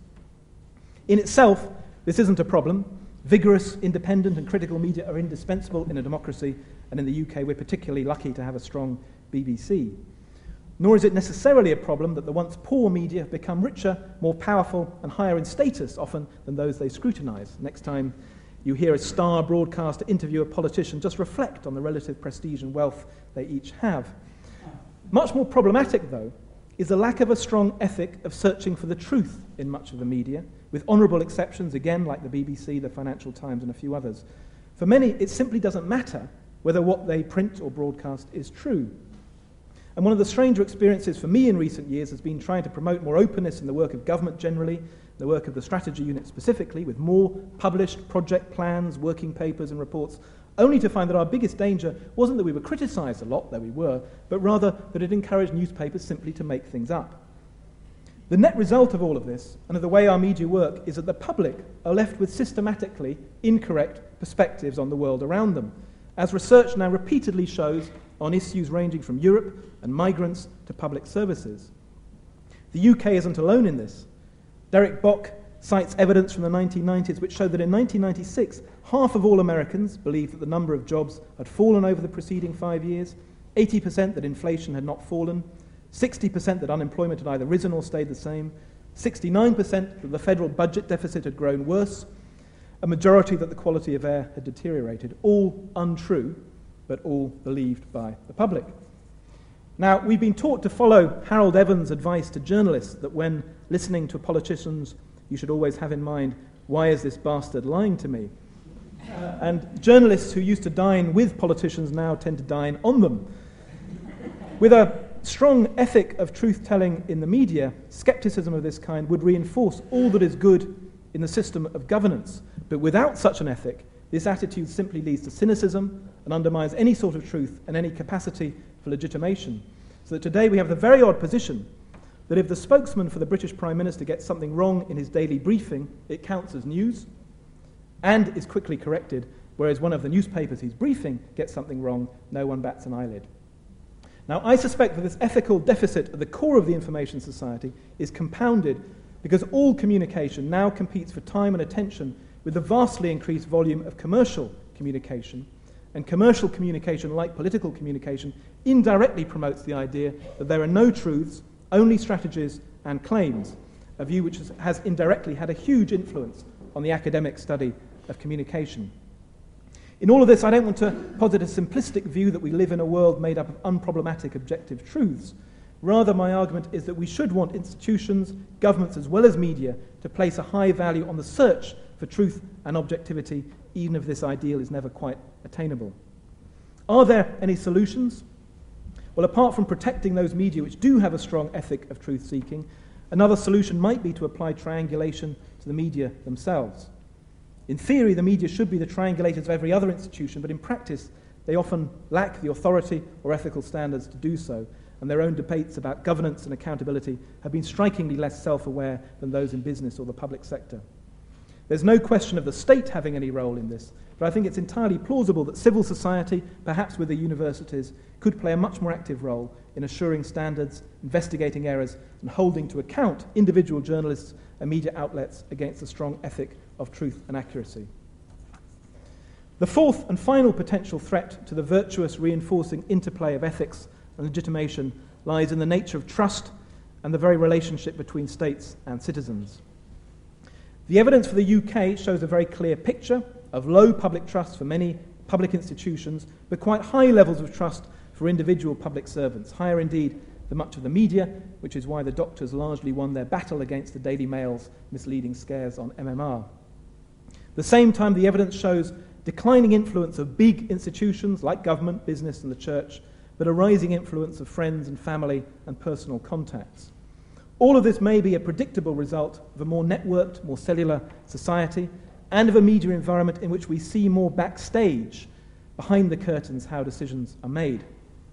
In itself, this isn't a problem. Vigorous, independent and critical media are indispensable in a democracy, and in the U K we're particularly lucky to have a strong B B C. Nor is it necessarily a problem that the once poor media have become richer, more powerful and higher in status often than those they scrutinise. Next time you hear a star broadcaster interview a politician, just reflect on the relative prestige and wealth they each have. Much more problematic, though, is the lack of a strong ethic of searching for the truth in much of the media, with honourable exceptions, again, like the B B C, the Financial Times and a few others. For many, it simply doesn't matter whether what they print or broadcast is true. And one of the stranger experiences for me in recent years has been trying to promote more openness in the work of government generally, the work of the strategy unit specifically, with more published project plans, working papers and reports, only to find that our biggest danger wasn't that we were criticised a lot, though we were, but rather that it encouraged newspapers simply to make things up. The net result of all of this, and of the way our media work, is that the public are left with systematically incorrect perspectives on the world around them, as research now repeatedly shows on issues ranging from Europe and migrants to public services. The U K isn't alone in this. Derek Bock cites evidence from the nineteen nineties which showed that in nineteen ninety-six, half of all Americans believed that the number of jobs had fallen over the preceding five years, eighty percent that inflation had not fallen, sixty percent that unemployment had either risen or stayed the same, sixty-nine percent that the federal budget deficit had grown worse, a majority that the quality of air had deteriorated. All untrue, but all believed by the public. Now, we've been taught to follow Harold Evans' advice to journalists that when listening to politicians, you should always have in mind, why is this bastard lying to me? Uh, and journalists who used to dine with politicians now tend to dine on them. With a strong ethic of truth-telling in the media, skepticism of this kind would reinforce all that is good in the system of governance. But without such an ethic, this attitude simply leads to cynicism and undermines any sort of truth and any capacity for legitimation. So that today we have the very odd position that if the spokesman for the British Prime Minister gets something wrong in his daily briefing, it counts as news and is quickly corrected, whereas one of the newspapers he's briefing gets something wrong, no one bats an eyelid. Now, I suspect that this ethical deficit at the core of the information society is compounded because all communication now competes for time and attention with the vastly increased volume of commercial communication. And commercial communication, like political communication, indirectly promotes the idea that there are no truths, only strategies and claims, a view which has, has indirectly had a huge influence on the academic study of communication. In all of this, I don't want to posit a simplistic view that we live in a world made up of unproblematic objective truths. Rather, my argument is that we should want institutions, governments as well as media, to place a high value on the search for truth and objectivity, even if this ideal is never quite attainable. Are there any solutions? Well, apart from protecting those media which do have a strong ethic of truth-seeking, another solution might be to apply triangulation to the media themselves. In theory, the media should be the triangulators of every other institution, but in practice, they often lack the authority or ethical standards to do so, and their own debates about governance and accountability have been strikingly less self-aware than those in business or the public sector. There's no question of the state having any role in this, but I think it's entirely plausible that civil society, perhaps with the universities, could play a much more active role in assuring standards, investigating errors, and holding to account individual journalists and media outlets against a strong ethic of truth and accuracy. The fourth and final potential threat to the virtuous reinforcing interplay of ethics and legitimation lies in the nature of trust and the very relationship between states and citizens. The evidence for the U K shows a very clear picture of low public trust for many public institutions, but quite high levels of trust for individual public servants, higher indeed than much of the media, which is why the doctors largely won their battle against the Daily Mail's misleading scares on M M R. At the same time, the evidence shows declining influence of big institutions like government, business and the church, but a rising influence of friends and family and personal contacts. All of this may be a predictable result of a more networked, more cellular society, and of a media environment in which we see more backstage, behind the curtains, how decisions are made.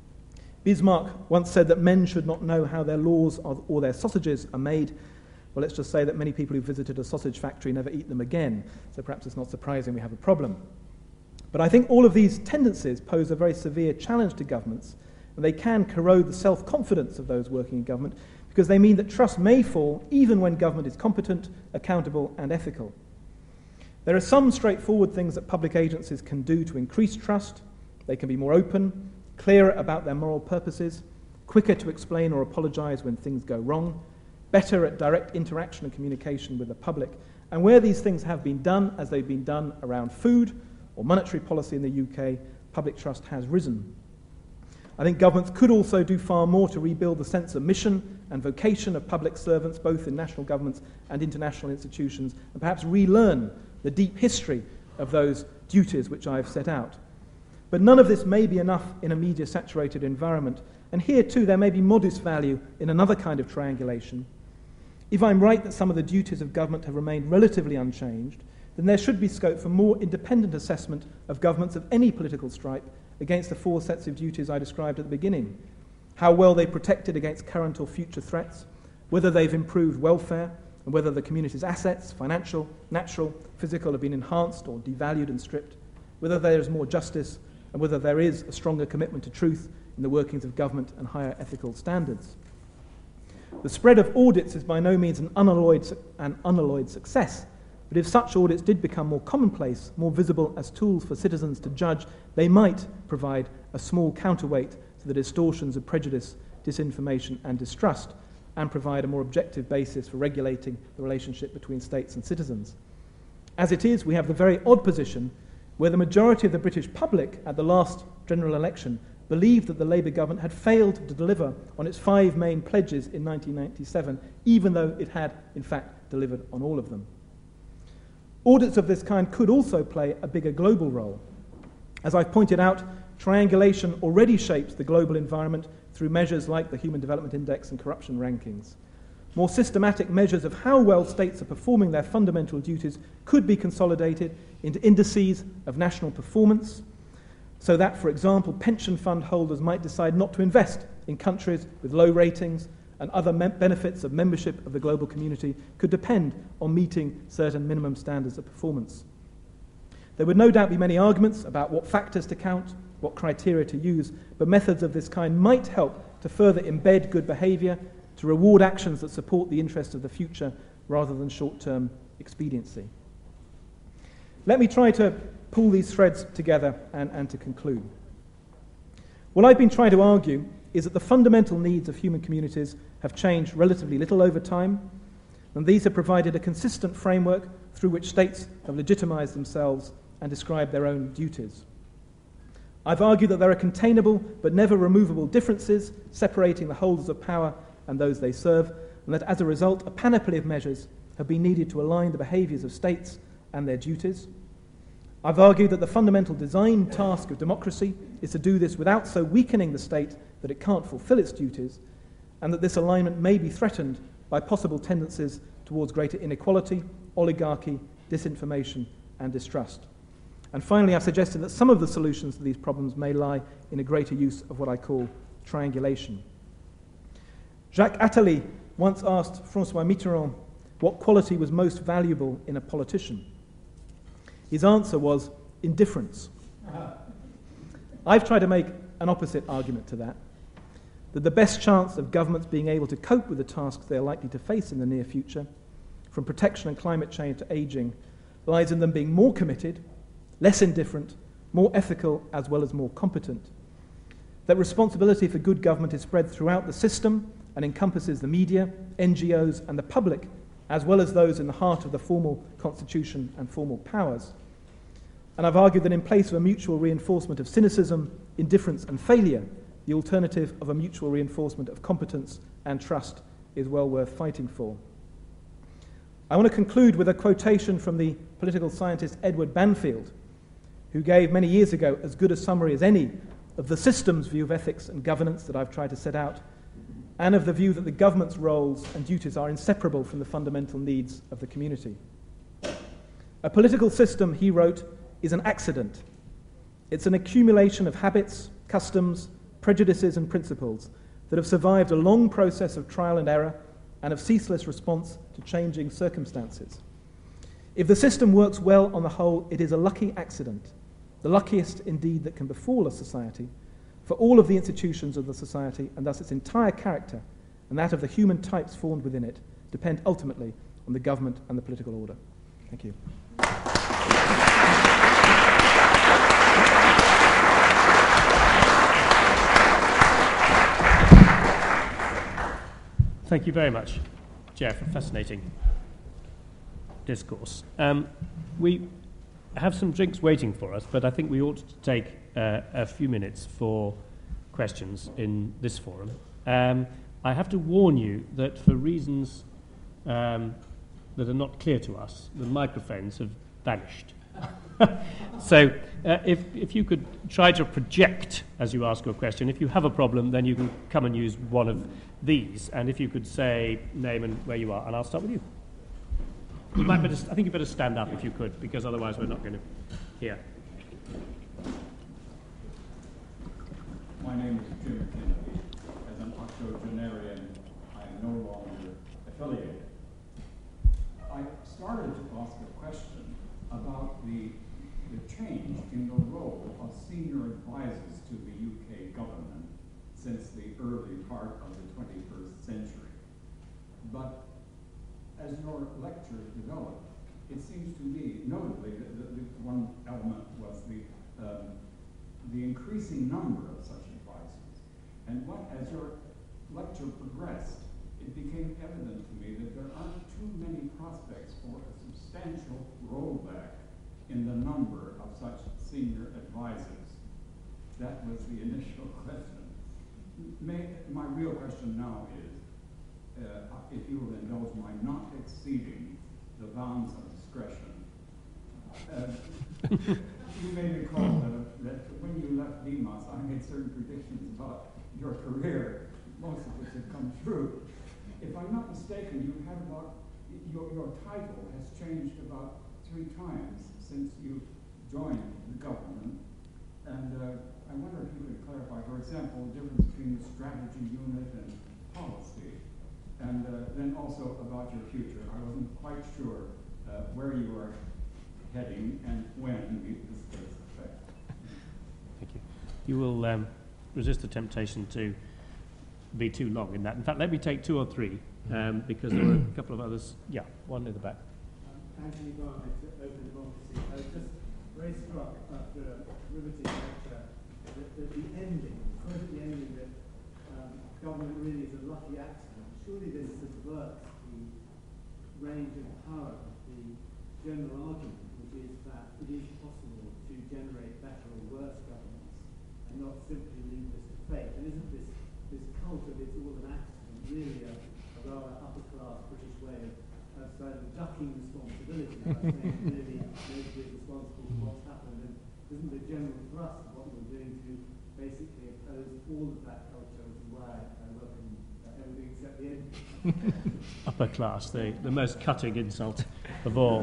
Bismarck once said that men should not know how their laws or their sausages are made. Well, let's just say that many people who visited a sausage factory never eat them again, so perhaps it's not surprising we have a problem. But I think all of these tendencies pose a very severe challenge to governments, and they can corrode the self-confidence of those working in government, because they mean that trust may fall even when government is competent, accountable and ethical. There are some straightforward things that public agencies can do to increase trust. They can be more open, clearer about their moral purposes, quicker to explain or apologise when things go wrong, better at direct interaction and communication with the public. And where these things have been done, as they've been done around food or monetary policy in the U K, public trust has risen. I think governments could also do far more to rebuild the sense of mission and vocation of public servants, both in national governments and international institutions, and perhaps relearn the deep history of those duties which I have set out. But none of this may be enough in a media-saturated environment, and here too there may be modest value in another kind of triangulation. If I'm right that some of the duties of government have remained relatively unchanged, then there should be scope for more independent assessment of governments of any political stripe against the four sets of duties I described at the beginning. How well they protected against current or future threats, whether they've improved welfare, and whether the community's assets, financial, natural, physical, have been enhanced or devalued and stripped, whether there is more justice, and whether there is a stronger commitment to truth in the workings of government and higher ethical standards. The spread of audits is by no means an unalloyed, an unalloyed success, but if such audits did become more commonplace, more visible as tools for citizens to judge, they might provide a small counterweight to the distortions of prejudice, disinformation and distrust, and provide a more objective basis for regulating the relationship between states and citizens. As it is, we have the very odd position where the majority of the British public at the last general election believed that the Labour government had failed to deliver on its five main pledges in nineteen ninety-seven, even though it had, in fact, delivered on all of them. Audits of this kind could also play a bigger global role. As I've pointed out, triangulation already shapes the global environment through measures like the Human Development Index and corruption rankings. More systematic measures of how well states are performing their fundamental duties could be consolidated into indices of national performance, so that, for example, pension fund holders might decide not to invest in countries with low ratings, and other me- benefits of membership of the global community could depend on meeting certain minimum standards of performance. There would no doubt be many arguments about what factors to count, what criteria to use, but methods of this kind might help to further embed good behaviour, to reward actions that support the interests of the future rather than short-term expediency. Let me try to pull these threads together and, and to conclude. What I've been trying to argue is that the fundamental needs of human communities have changed relatively little over time, and these have provided a consistent framework through which states have legitimised themselves and described their own duties. I've argued that there are containable but never removable differences separating the holders of power and those they serve, and that as a result a panoply of measures have been needed to align the behaviours of states and their duties. I've argued that the fundamental design task of democracy is to do this without so weakening the state that it can't fulfil its duties, and that this alignment may be threatened by possible tendencies towards greater inequality, oligarchy, disinformation and distrust. And finally, I've suggested that some of the solutions to these problems may lie in a greater use of what I call triangulation. Jacques Attali once asked François Mitterrand what quality was most valuable in a politician. His answer was indifference. I've tried to make an opposite argument to that, that the best chance of governments being able to cope with the tasks they are likely to face in the near future, from protection and climate change to ageing, lies in them being more committed, less indifferent, more ethical, as well as more competent. That responsibility for good government is spread throughout the system and encompasses the media, N G Os, and the public, as well as those in the heart of the formal constitution and formal powers. And I've argued that in place of a mutual reinforcement of cynicism, indifference, and failure, the alternative of a mutual reinforcement of competence and trust is well worth fighting for. I want to conclude with a quotation from the political scientist Edward Banfield, who gave many years ago as good a summary as any of the system's view of ethics and governance that I've tried to set out, and of the view that the government's roles and duties are inseparable from the fundamental needs of the community. A political system, he wrote, is an accident. It's an accumulation of habits, customs, prejudices, and principles that have survived a long process of trial and error and of ceaseless response to changing circumstances. If the system works well on the whole, it is a lucky accident, the luckiest indeed that can befall a society, for all of the institutions of the society, and thus its entire character, and that of the human types formed within it, depend ultimately on the government and the political order. Thank you. Thank you very much, Jeff. A fascinating discourse. Um, we have some drinks waiting for us, but I think we ought to take uh, a few minutes for questions in this forum. Um, I have to warn you that for reasons um, that are not clear to us, the microphones have vanished. So uh, if, if you could try to project as you ask your question. If you have a problem, then you can come and use one of these. And if you could say name and where you are, and I'll start with you. You might better, I think you better stand up if you could, because otherwise we're not going to hear. My name is Jim Kennedy. As an octogenarian, I am no longer affiliated. I started to ask a question about the, the change in the role of senior advisors to the U K government since the early part of the twenty-first century. But as your lecture developed, it seems to me, notably, that the, the one element was the, um, the increasing number of such advisors. And what, as your lecture progressed, it became evident to me that there aren't too many prospects for a substantial rollback in the number of such senior advisors. That was the initial question. May, my real question now is, uh, if you will indulge my not exceeding the bounds of discretion. Uh, you may recall that, that when you left Demos, I made certain predictions about your career, most of which have come true. If I'm not mistaken, you have about, your, your title has changed about three times since you joined the government. And uh, I wonder if you could clarify, for example, the difference between the strategy unit and policy, and uh, then also about your future. I wasn't quite sure uh, where you are heading and when this takes effect. Thank you. You will um, resist the temptation to be too long in that. In fact, let me take two or three, um, because there were a couple of others. Yeah, one in the back. Um, Anthony Barnett, Open Democracy. I was just very struck after a riveting lecture that, that the ending, quite at the ending, that um, government really is a lucky accident. Surely this subverts the range of power of the general argument, which is that it is possible to generate better or worse governments and not simply leave this to fate. And isn't this, this cult of it's all an accident really a, a rather upper-class British way of, of sort of ducking responsibility by saying really nobody is responsible for what's happened? And isn't the general thrust of what we're doing to basically oppose all of that culture, which is why I, I welcome everything except the end? Upper class, the, the most cutting insult of all.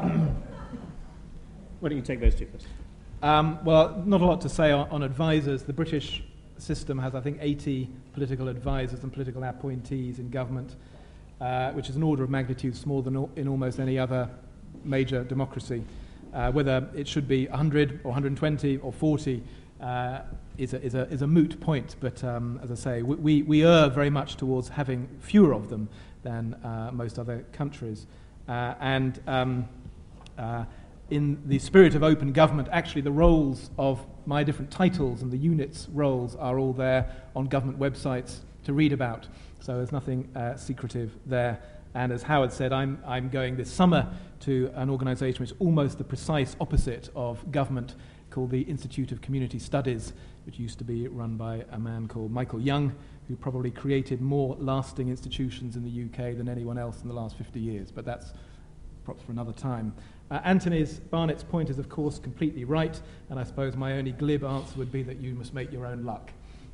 Why don't you take those two first? Um, well, not a lot to say on, on advisors. The British system has, I think, eighty political advisors and political appointees in government, uh, which is an order of magnitude smaller than al- in almost any other major democracy. Uh, whether it should be one hundred or one hundred twenty or forty uh, is, a, is, a, is a moot point. But um, as I say, we, we, we err very much towards having fewer of them than uh, most other countries. Uh, and um, uh, in the spirit of open government, actually the roles of my different titles and the units' roles are all there on government websites to read about. So there's nothing uh, secretive there. And as Howard said, I'm, I'm going this summer to an organisation which is almost the precise opposite of government, called the Institute of Community Studies, which used to be run by a man called Michael Young, who probably created more lasting institutions in the U K than anyone else in the last fifty years. But that's perhaps for another time. Uh, Anthony's, Barnett's point is, of course, completely right, and I suppose my only glib answer would be that you must make your own luck.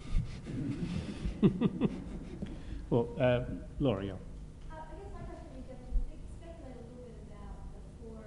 Well, uh, Laura, yeah. Uh, I guess my question is just to speculate a little bit about the four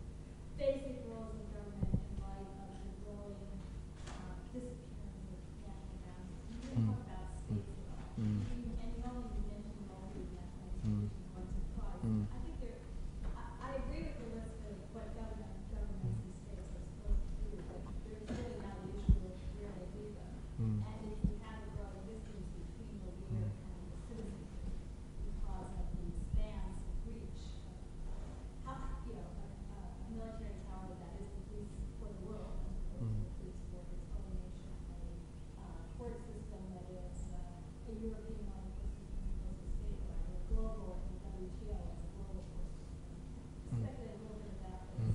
basic roles of government in light of the growing uh, disappearance of national boundaries. You didn't talk about states at all. Mm. And you only mentioned the role of the national Mm. institutions once or twice. Mm. I think there, I, I agree with the list of what government, governments and states are supposed to do, but there's really now the issue of where they do them. Mm. And if we have a growing distance between what we are kind of the citizens because of the spans of reach, how, you know, a, a military power that is the police for the world as opposed to the police for its own nation, a uh, court system that is uh, a European law enforcement system as opposed to statewide, or global and the W T O as a global court system. Speculate a little bit about this.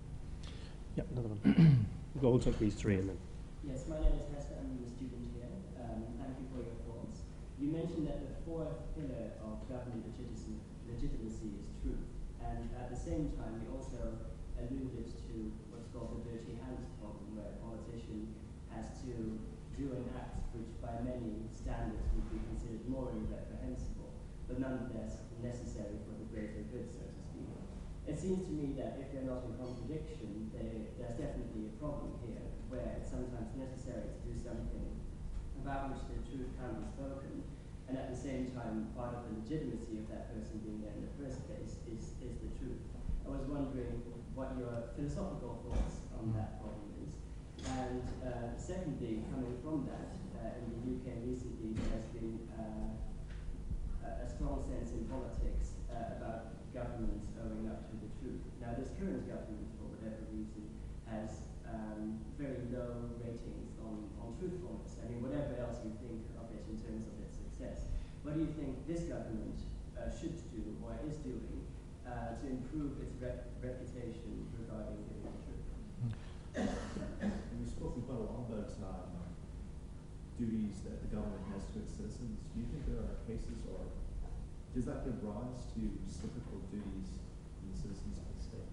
Yeah, another one. We'll all take these three and then. Yes, my name is Hester. I'm a student here. Um, thank you for your thoughts. You mentioned that the fourth pillar of government legitimacy, legitimacy is truth, and at the same time, you also alluded to what's called the dirty hands problem, where a politician has to do an act which, by many standards, would be considered morally reprehensible, but nonetheless necessary for the greater good, so to speak. It seems to me that if they're not in contradiction, they, there's definitely a problem here, where it's sometimes necessary to do something about which the truth can't be spoken, and at the same time, part of the legitimacy of that person being there in the first place is, is the truth. I was wondering what your philosophical thoughts on that problem is. And uh, secondly, coming from that, uh, in the U K recently there has been uh, a strong sense in politics uh, about governments owing up to the truth. Now, this current government, for whatever reason, has um, very low ratings on, on truthfulness. I mean, whatever else you think of it in terms of its success, what do you think this government uh, should do or is doing uh, to improve its rep reputation regarding giving the truth? We've spoken quite a lot about um, duties that the government has to its citizens. Do you think there are cases, or does that give rise to typical duties from the citizens of the state?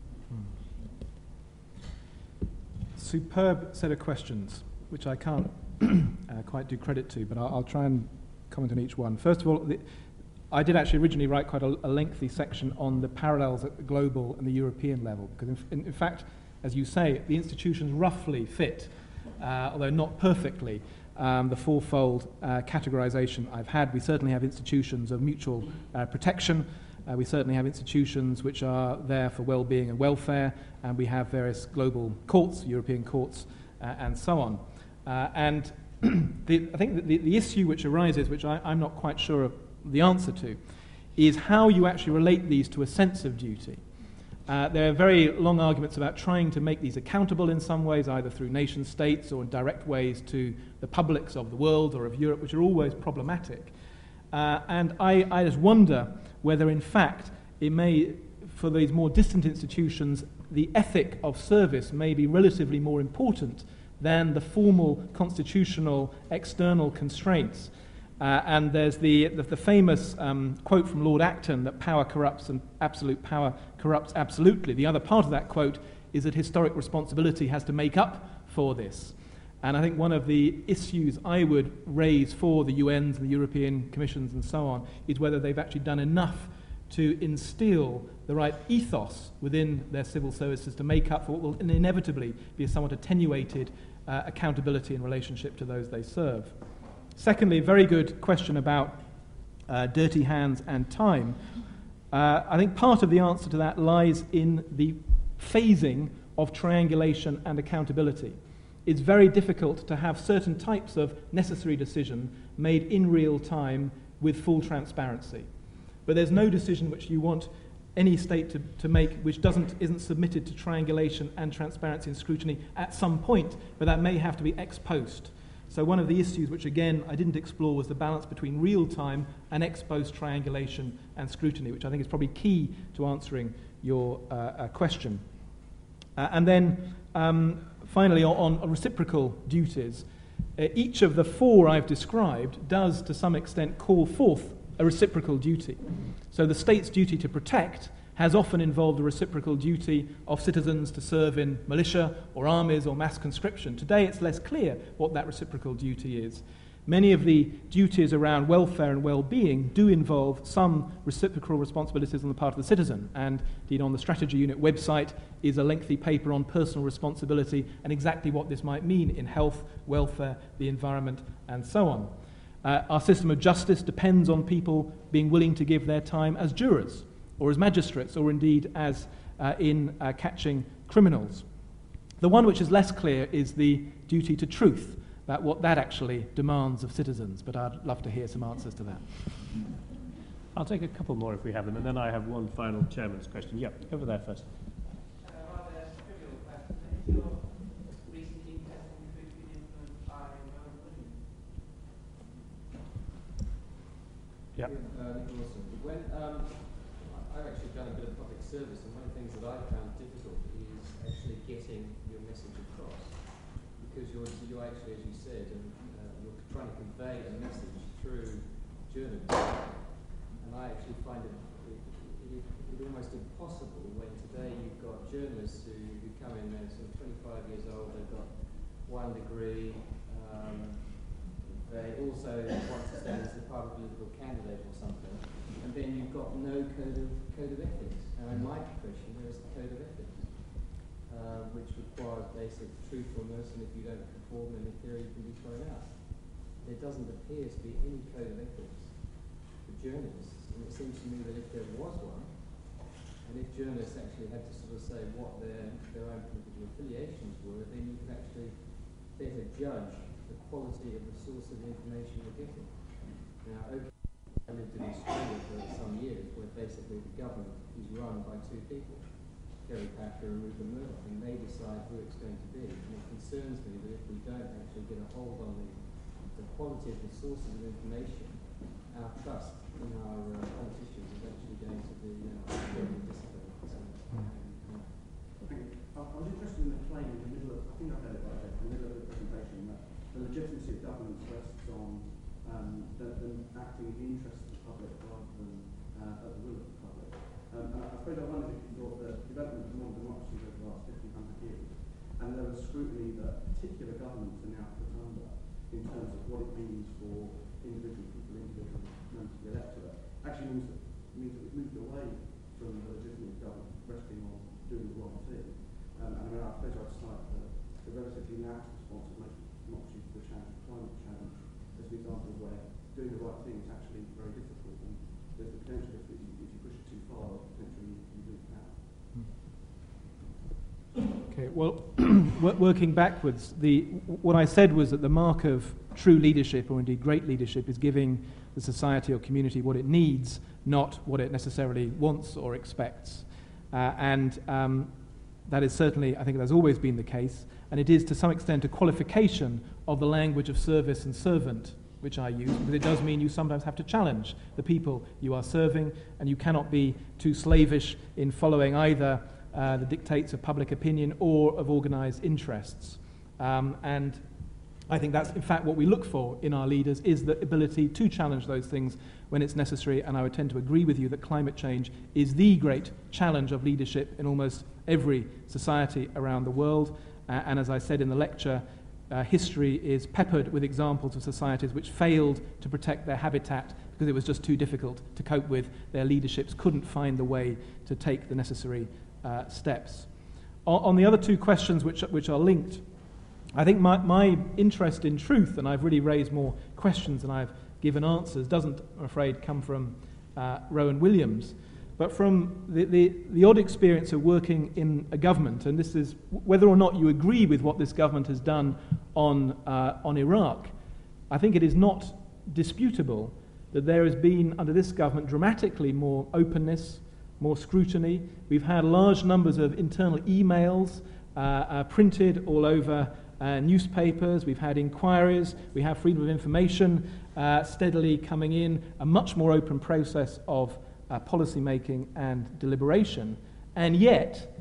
Superb set of questions, which I can't uh, quite do credit to, but I'll, I'll try and comment on each one. First of all, the, I did actually originally write quite a, a lengthy section on the parallels at the global and the European level, because in, in, in fact, as you say, the institutions roughly fit, uh, although not perfectly, um, the fourfold uh, categorization I've had. We certainly have institutions of mutual uh, protection. Uh, we certainly have institutions which are there for well-being and welfare, and we have various global courts, European courts, uh, and so on. Uh, and the, I think that the, the issue which arises, which I, I'm not quite sure of the answer to, is how you actually relate these to a sense of duty. Uh, there are very long arguments about trying to make these accountable in some ways, either through nation states or in direct ways to the publics of the world or of Europe, which are always problematic. Uh, and I, I just wonder whether, in fact, it may, for these more distant institutions, the ethic of service may be relatively more important than the formal constitutional external constraints. Uh, and there's the, the, the famous um, quote from Lord Acton that power corrupts and absolute power corrupts absolutely. The other part of that quote is that historic responsibility has to make up for this. And I think one of the issues I would raise for the U Ns and the European Commissions and so on is whether they've actually done enough to instill the right ethos within their civil services to make up for what will inevitably be a somewhat attenuated uh, accountability in relationship to those they serve. Secondly, a very good question about uh, dirty hands and time. Uh, I think part of the answer to that lies in the phasing of triangulation and accountability. It's very difficult to have certain types of necessary decision made in real time with full transparency. But there's no decision which you want any state to, to make which doesn't isn't submitted to triangulation and transparency and scrutiny at some point, but that may have to be ex post. So one of the issues which, again, I didn't explore was the balance between real-time and ex post triangulation and scrutiny, which I think is probably key to answering your uh, uh, question. Uh, and then, um, finally, on, on reciprocal duties, uh, each of the four I've described does, to some extent, call forth a reciprocal duty. So the state's duty to protect has often involved a reciprocal duty of citizens to serve in militia or armies or mass conscription. Today it's less clear what that reciprocal duty is. Many of the duties around welfare and well-being do involve some reciprocal responsibilities on the part of the citizen, and indeed on the Strategy Unit website is a lengthy paper on personal responsibility and exactly what this might mean in health, welfare, the environment, and so on. Uh, our system of justice depends on people being willing to give their time as jurors, or as magistrates, or indeed as uh, in uh, catching criminals. The one which is less clear is the duty to truth, that what that actually demands of citizens, but I'd love to hear some answers to that. I'll take a couple more if we have them, and then I have one final chairman's question. Yep, over there first. Uh, rather trivial question. Is your recent interest in truth been influenced by Rowan Williams? Yeah. Uh, Nick Wilson. When, um, I've actually done a bit of public service, and one of the things that I found difficult is actually getting your message across. Because you're, you're actually, as you said, and, uh, you're trying to convey a message through journalism. And I actually find it, it, it, it almost impossible when today you've got journalists who, who come in, they're sort of twenty-five years old, they've got one degree, um, they also want to stand as a part of a political candidate or something, and then you've got no code of, code of ethics. Now in my profession there is a code of ethics, uh, which requires basic truthfulness, and if you don't conform then in theory you can be thrown out. There doesn't appear to be any code of ethics for journalists, and it seems to me that if there was one, and if journalists actually had to sort of say what their, their own political affiliations were, then you could actually better judge the quality of the source of the information you're getting. Now, okay, I lived in Australia for some years where basically the government is run by two people, Kerry Packer and Rupert Murdoch, and they decide who it's going to be. And it concerns me that if we don't actually get a hold on the, the quality of the sources of information, our trust in our uh, politicians is actually going to be uh, very dissipated. So, um, I was interested in the claim in the middle of, I think I heard it right there, in the middle of the presentation, that the legitimacy of governments rests on um, them, them acting in the interest of the public rather than uh, at the will of the public. Um, and I suppose I wondered if you thought the development of modern democracies over the last fifteen hundred years, and there was scrutiny that particular governments are now put under in terms of what it means for individual people, individual members of the electorate, actually means that, means that we've moved away from the legitimacy of government resting on doing the wrong thing. Um, and I mean, I suppose I'd cite the, the relatively narrow response of most democracies to the challenge of climate change as an example where doing the right thing is actually very difficult, and there's the potential if you, if you push it too far, potentially you lose power. Okay, well, working backwards, the, what I said was that the mark of true leadership, or indeed great leadership, is giving the society or community what it needs, not what it necessarily wants or expects. Uh, and um, that is certainly, I think that's always been the case, and it is to some extent a qualification of the language of service and servant which I use, because it does mean you sometimes have to challenge the people you are serving, and you cannot be too slavish in following either uh, the dictates of public opinion or of organised interests. Um, and I think that's, in fact, what we look for in our leaders, is the ability to challenge those things when it's necessary, and I would tend to agree with you that climate change is the great challenge of leadership in almost every society around the world. Uh, and as I said in the lecture, uh, history is peppered with examples of societies which failed to protect their habitat because it was just too difficult to cope with. Their leaderships couldn't find the way to take the necessary uh, steps. On, on the other two questions which, which are linked, I think my, my interest in truth, and I've really raised more questions than I've given answers, doesn't, I'm afraid, come from uh, Rowan Williams, but from the, the, the odd experience of working in a government, and this is whether or not you agree with what this government has done on, uh, on Iraq. I think it is not disputable that there has been, under this government, dramatically more openness, more scrutiny. We've had large numbers of internal emails uh, uh, printed all over uh, newspapers. We've had inquiries. We have freedom of information uh, steadily coming in, a much more open process of uh, policy making and deliberation. And yet,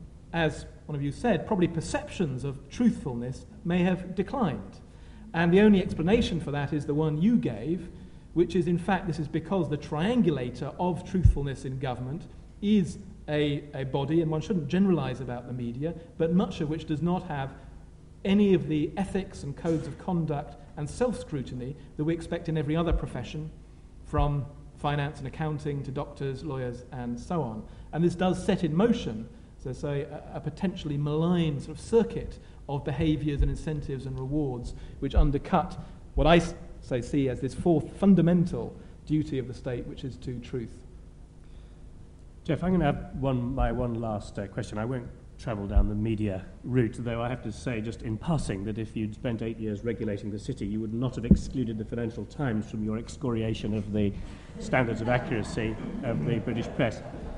as one of you said, probably perceptions of truthfulness may have declined. And the only explanation for that is the one you gave, which is, in fact, this is because the triangulator of truthfulness in government is a, a body, and one shouldn't generalize about the media, but much of which does not have any of the ethics and codes of conduct and self-scrutiny that we expect in every other profession, from finance and accounting to doctors, lawyers, and so on. And this does set in motion, so say, a, a potentially malign sort of circuit of behaviours and incentives and rewards which undercut what I say see as this fourth fundamental duty of the state, which is to truth. Jeff, I'm going to have one, my one last uh, question. I won't travel down the media route, though I have to say just in passing that if you'd spent eight years regulating the city, you would not have excluded the Financial Times from your excoriation of the standards of accuracy of the British press.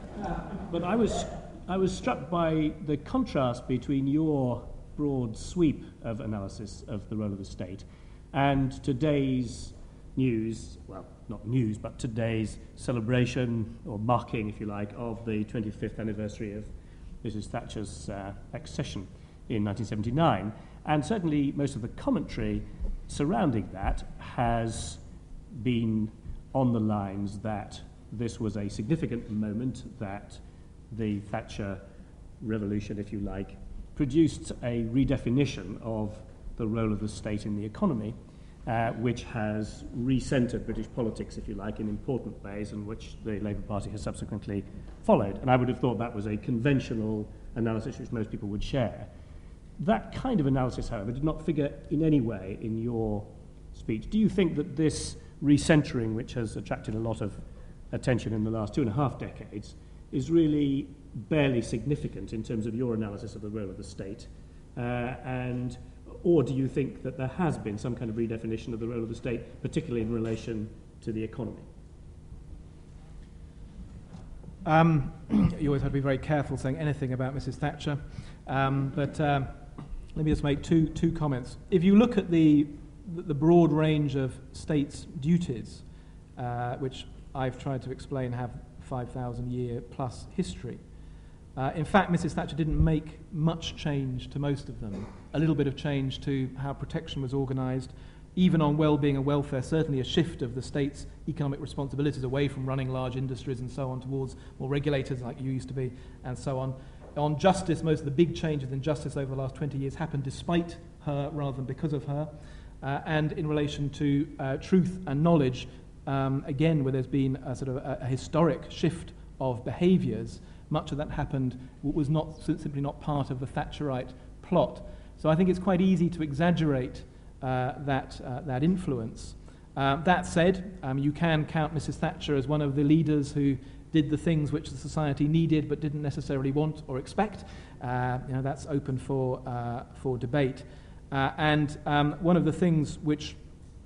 But I was, I was struck by the contrast between your broad sweep of analysis of the role of the state and today's news, well, not news, but today's celebration or marking, if you like, of the twenty-fifth anniversary of Missus Thatcher's uh, accession in nineteen seventy-nine. And certainly most of the commentary surrounding that has been on the lines that this was a significant moment, that the Thatcher revolution, if you like, produced a redefinition of the role of the state in the economy, uh, which has recentered British politics, if you like, in important ways, and which the Labour Party has subsequently followed. And I would have thought that was a conventional analysis which most people would share. That kind of analysis, however, did not figure in any way in your speech. Do you think that this recentering, which has attracted a lot of attention in the last two and a half decades, is really barely significant in terms of your analysis of the role of the state? Uh, and or do you think that there has been some kind of redefinition of the role of the state, particularly in relation to the economy? Um, you always have to be very careful saying anything about Missus Thatcher. Um, but um, let me just make two, two comments. If you look at the, the broad range of states' duties, uh, which I've tried to explain have five thousand year plus history, Uh, in fact, Missus Thatcher didn't make much change to most of them. A little bit of change to how protection was organised, even on well-being and welfare, certainly a shift of the state's economic responsibilities away from running large industries and so on towards more regulators like you used to be and so on. On justice, most of the big changes in justice over the last twenty years happened despite her rather than because of her. Uh, and in relation to uh, truth and knowledge, um, again, where there's been a sort of a, a historic shift of behaviours, much of that happened was not simply not part of the Thatcherite plot. So I think it's quite easy to exaggerate uh, that uh, that influence. Uh, that said, um, you can count Missus Thatcher as one of the leaders who did the things which the society needed but didn't necessarily want or expect. Uh, you know, that's open for uh, for debate. Uh, and um, one of the things which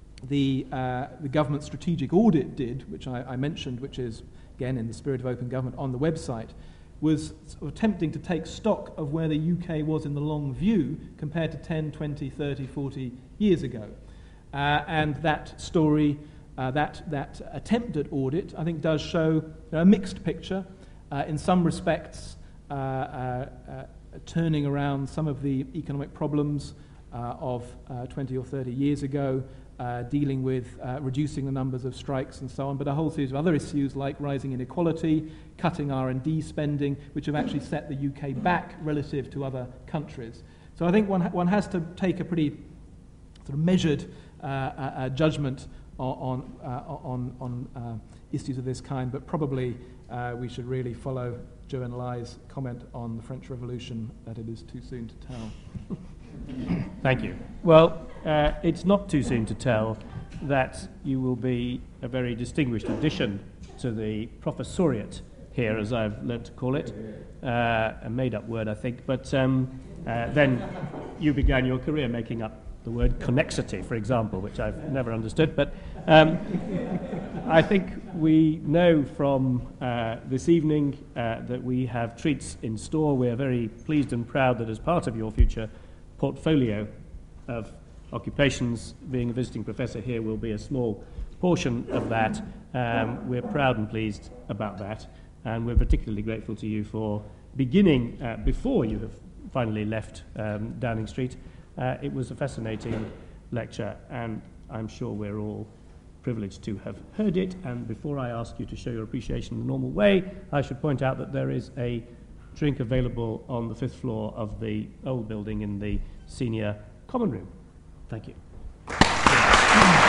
the uh, the government strategic audit did, which I, I mentioned, which is again in the spirit of open government on the website, was sort of attempting to take stock of where the U K was in the long view compared to ten, twenty, thirty, forty years ago. Uh, and that story, uh, that, that attempt at audit, I think does show you know, a mixed picture. Uh, in some respects, uh, uh, uh, turning around some of the economic problems uh, of uh, twenty or thirty years ago, Uh, dealing with uh, reducing the numbers of strikes and so on, but a whole series of other issues like rising inequality, cutting R and D spending, which have actually set the U K back relative to other countries. So I think one ha- one has to take a pretty sort of measured uh, uh, uh, judgment on on, uh, on, on uh, issues of this kind, but probably uh, we should really follow Joe and Lai's comment on the French Revolution that it is too soon to tell. Thank you. Well, uh, it's not too soon to tell that you will be a very distinguished addition to the professoriate here, as I've learnt to call it. Uh, a made-up word, I think. But um, uh, then you began your career making up the word connexity, for example, which I've never understood. But um, I think we know from uh, this evening uh, that we have treats in store. We're very pleased and proud that as part of your future portfolio of occupations, being a visiting professor here will be a small portion of that. Um, we're proud and pleased about that, and we're particularly grateful to you for beginning uh, before you have finally left um, Downing Street. Uh, it was a fascinating lecture, and I'm sure we're all privileged to have heard it. And before I ask you to show your appreciation in the normal way, I should point out that there is a drink available on the fifth floor of the old building in the senior common room. Thank you.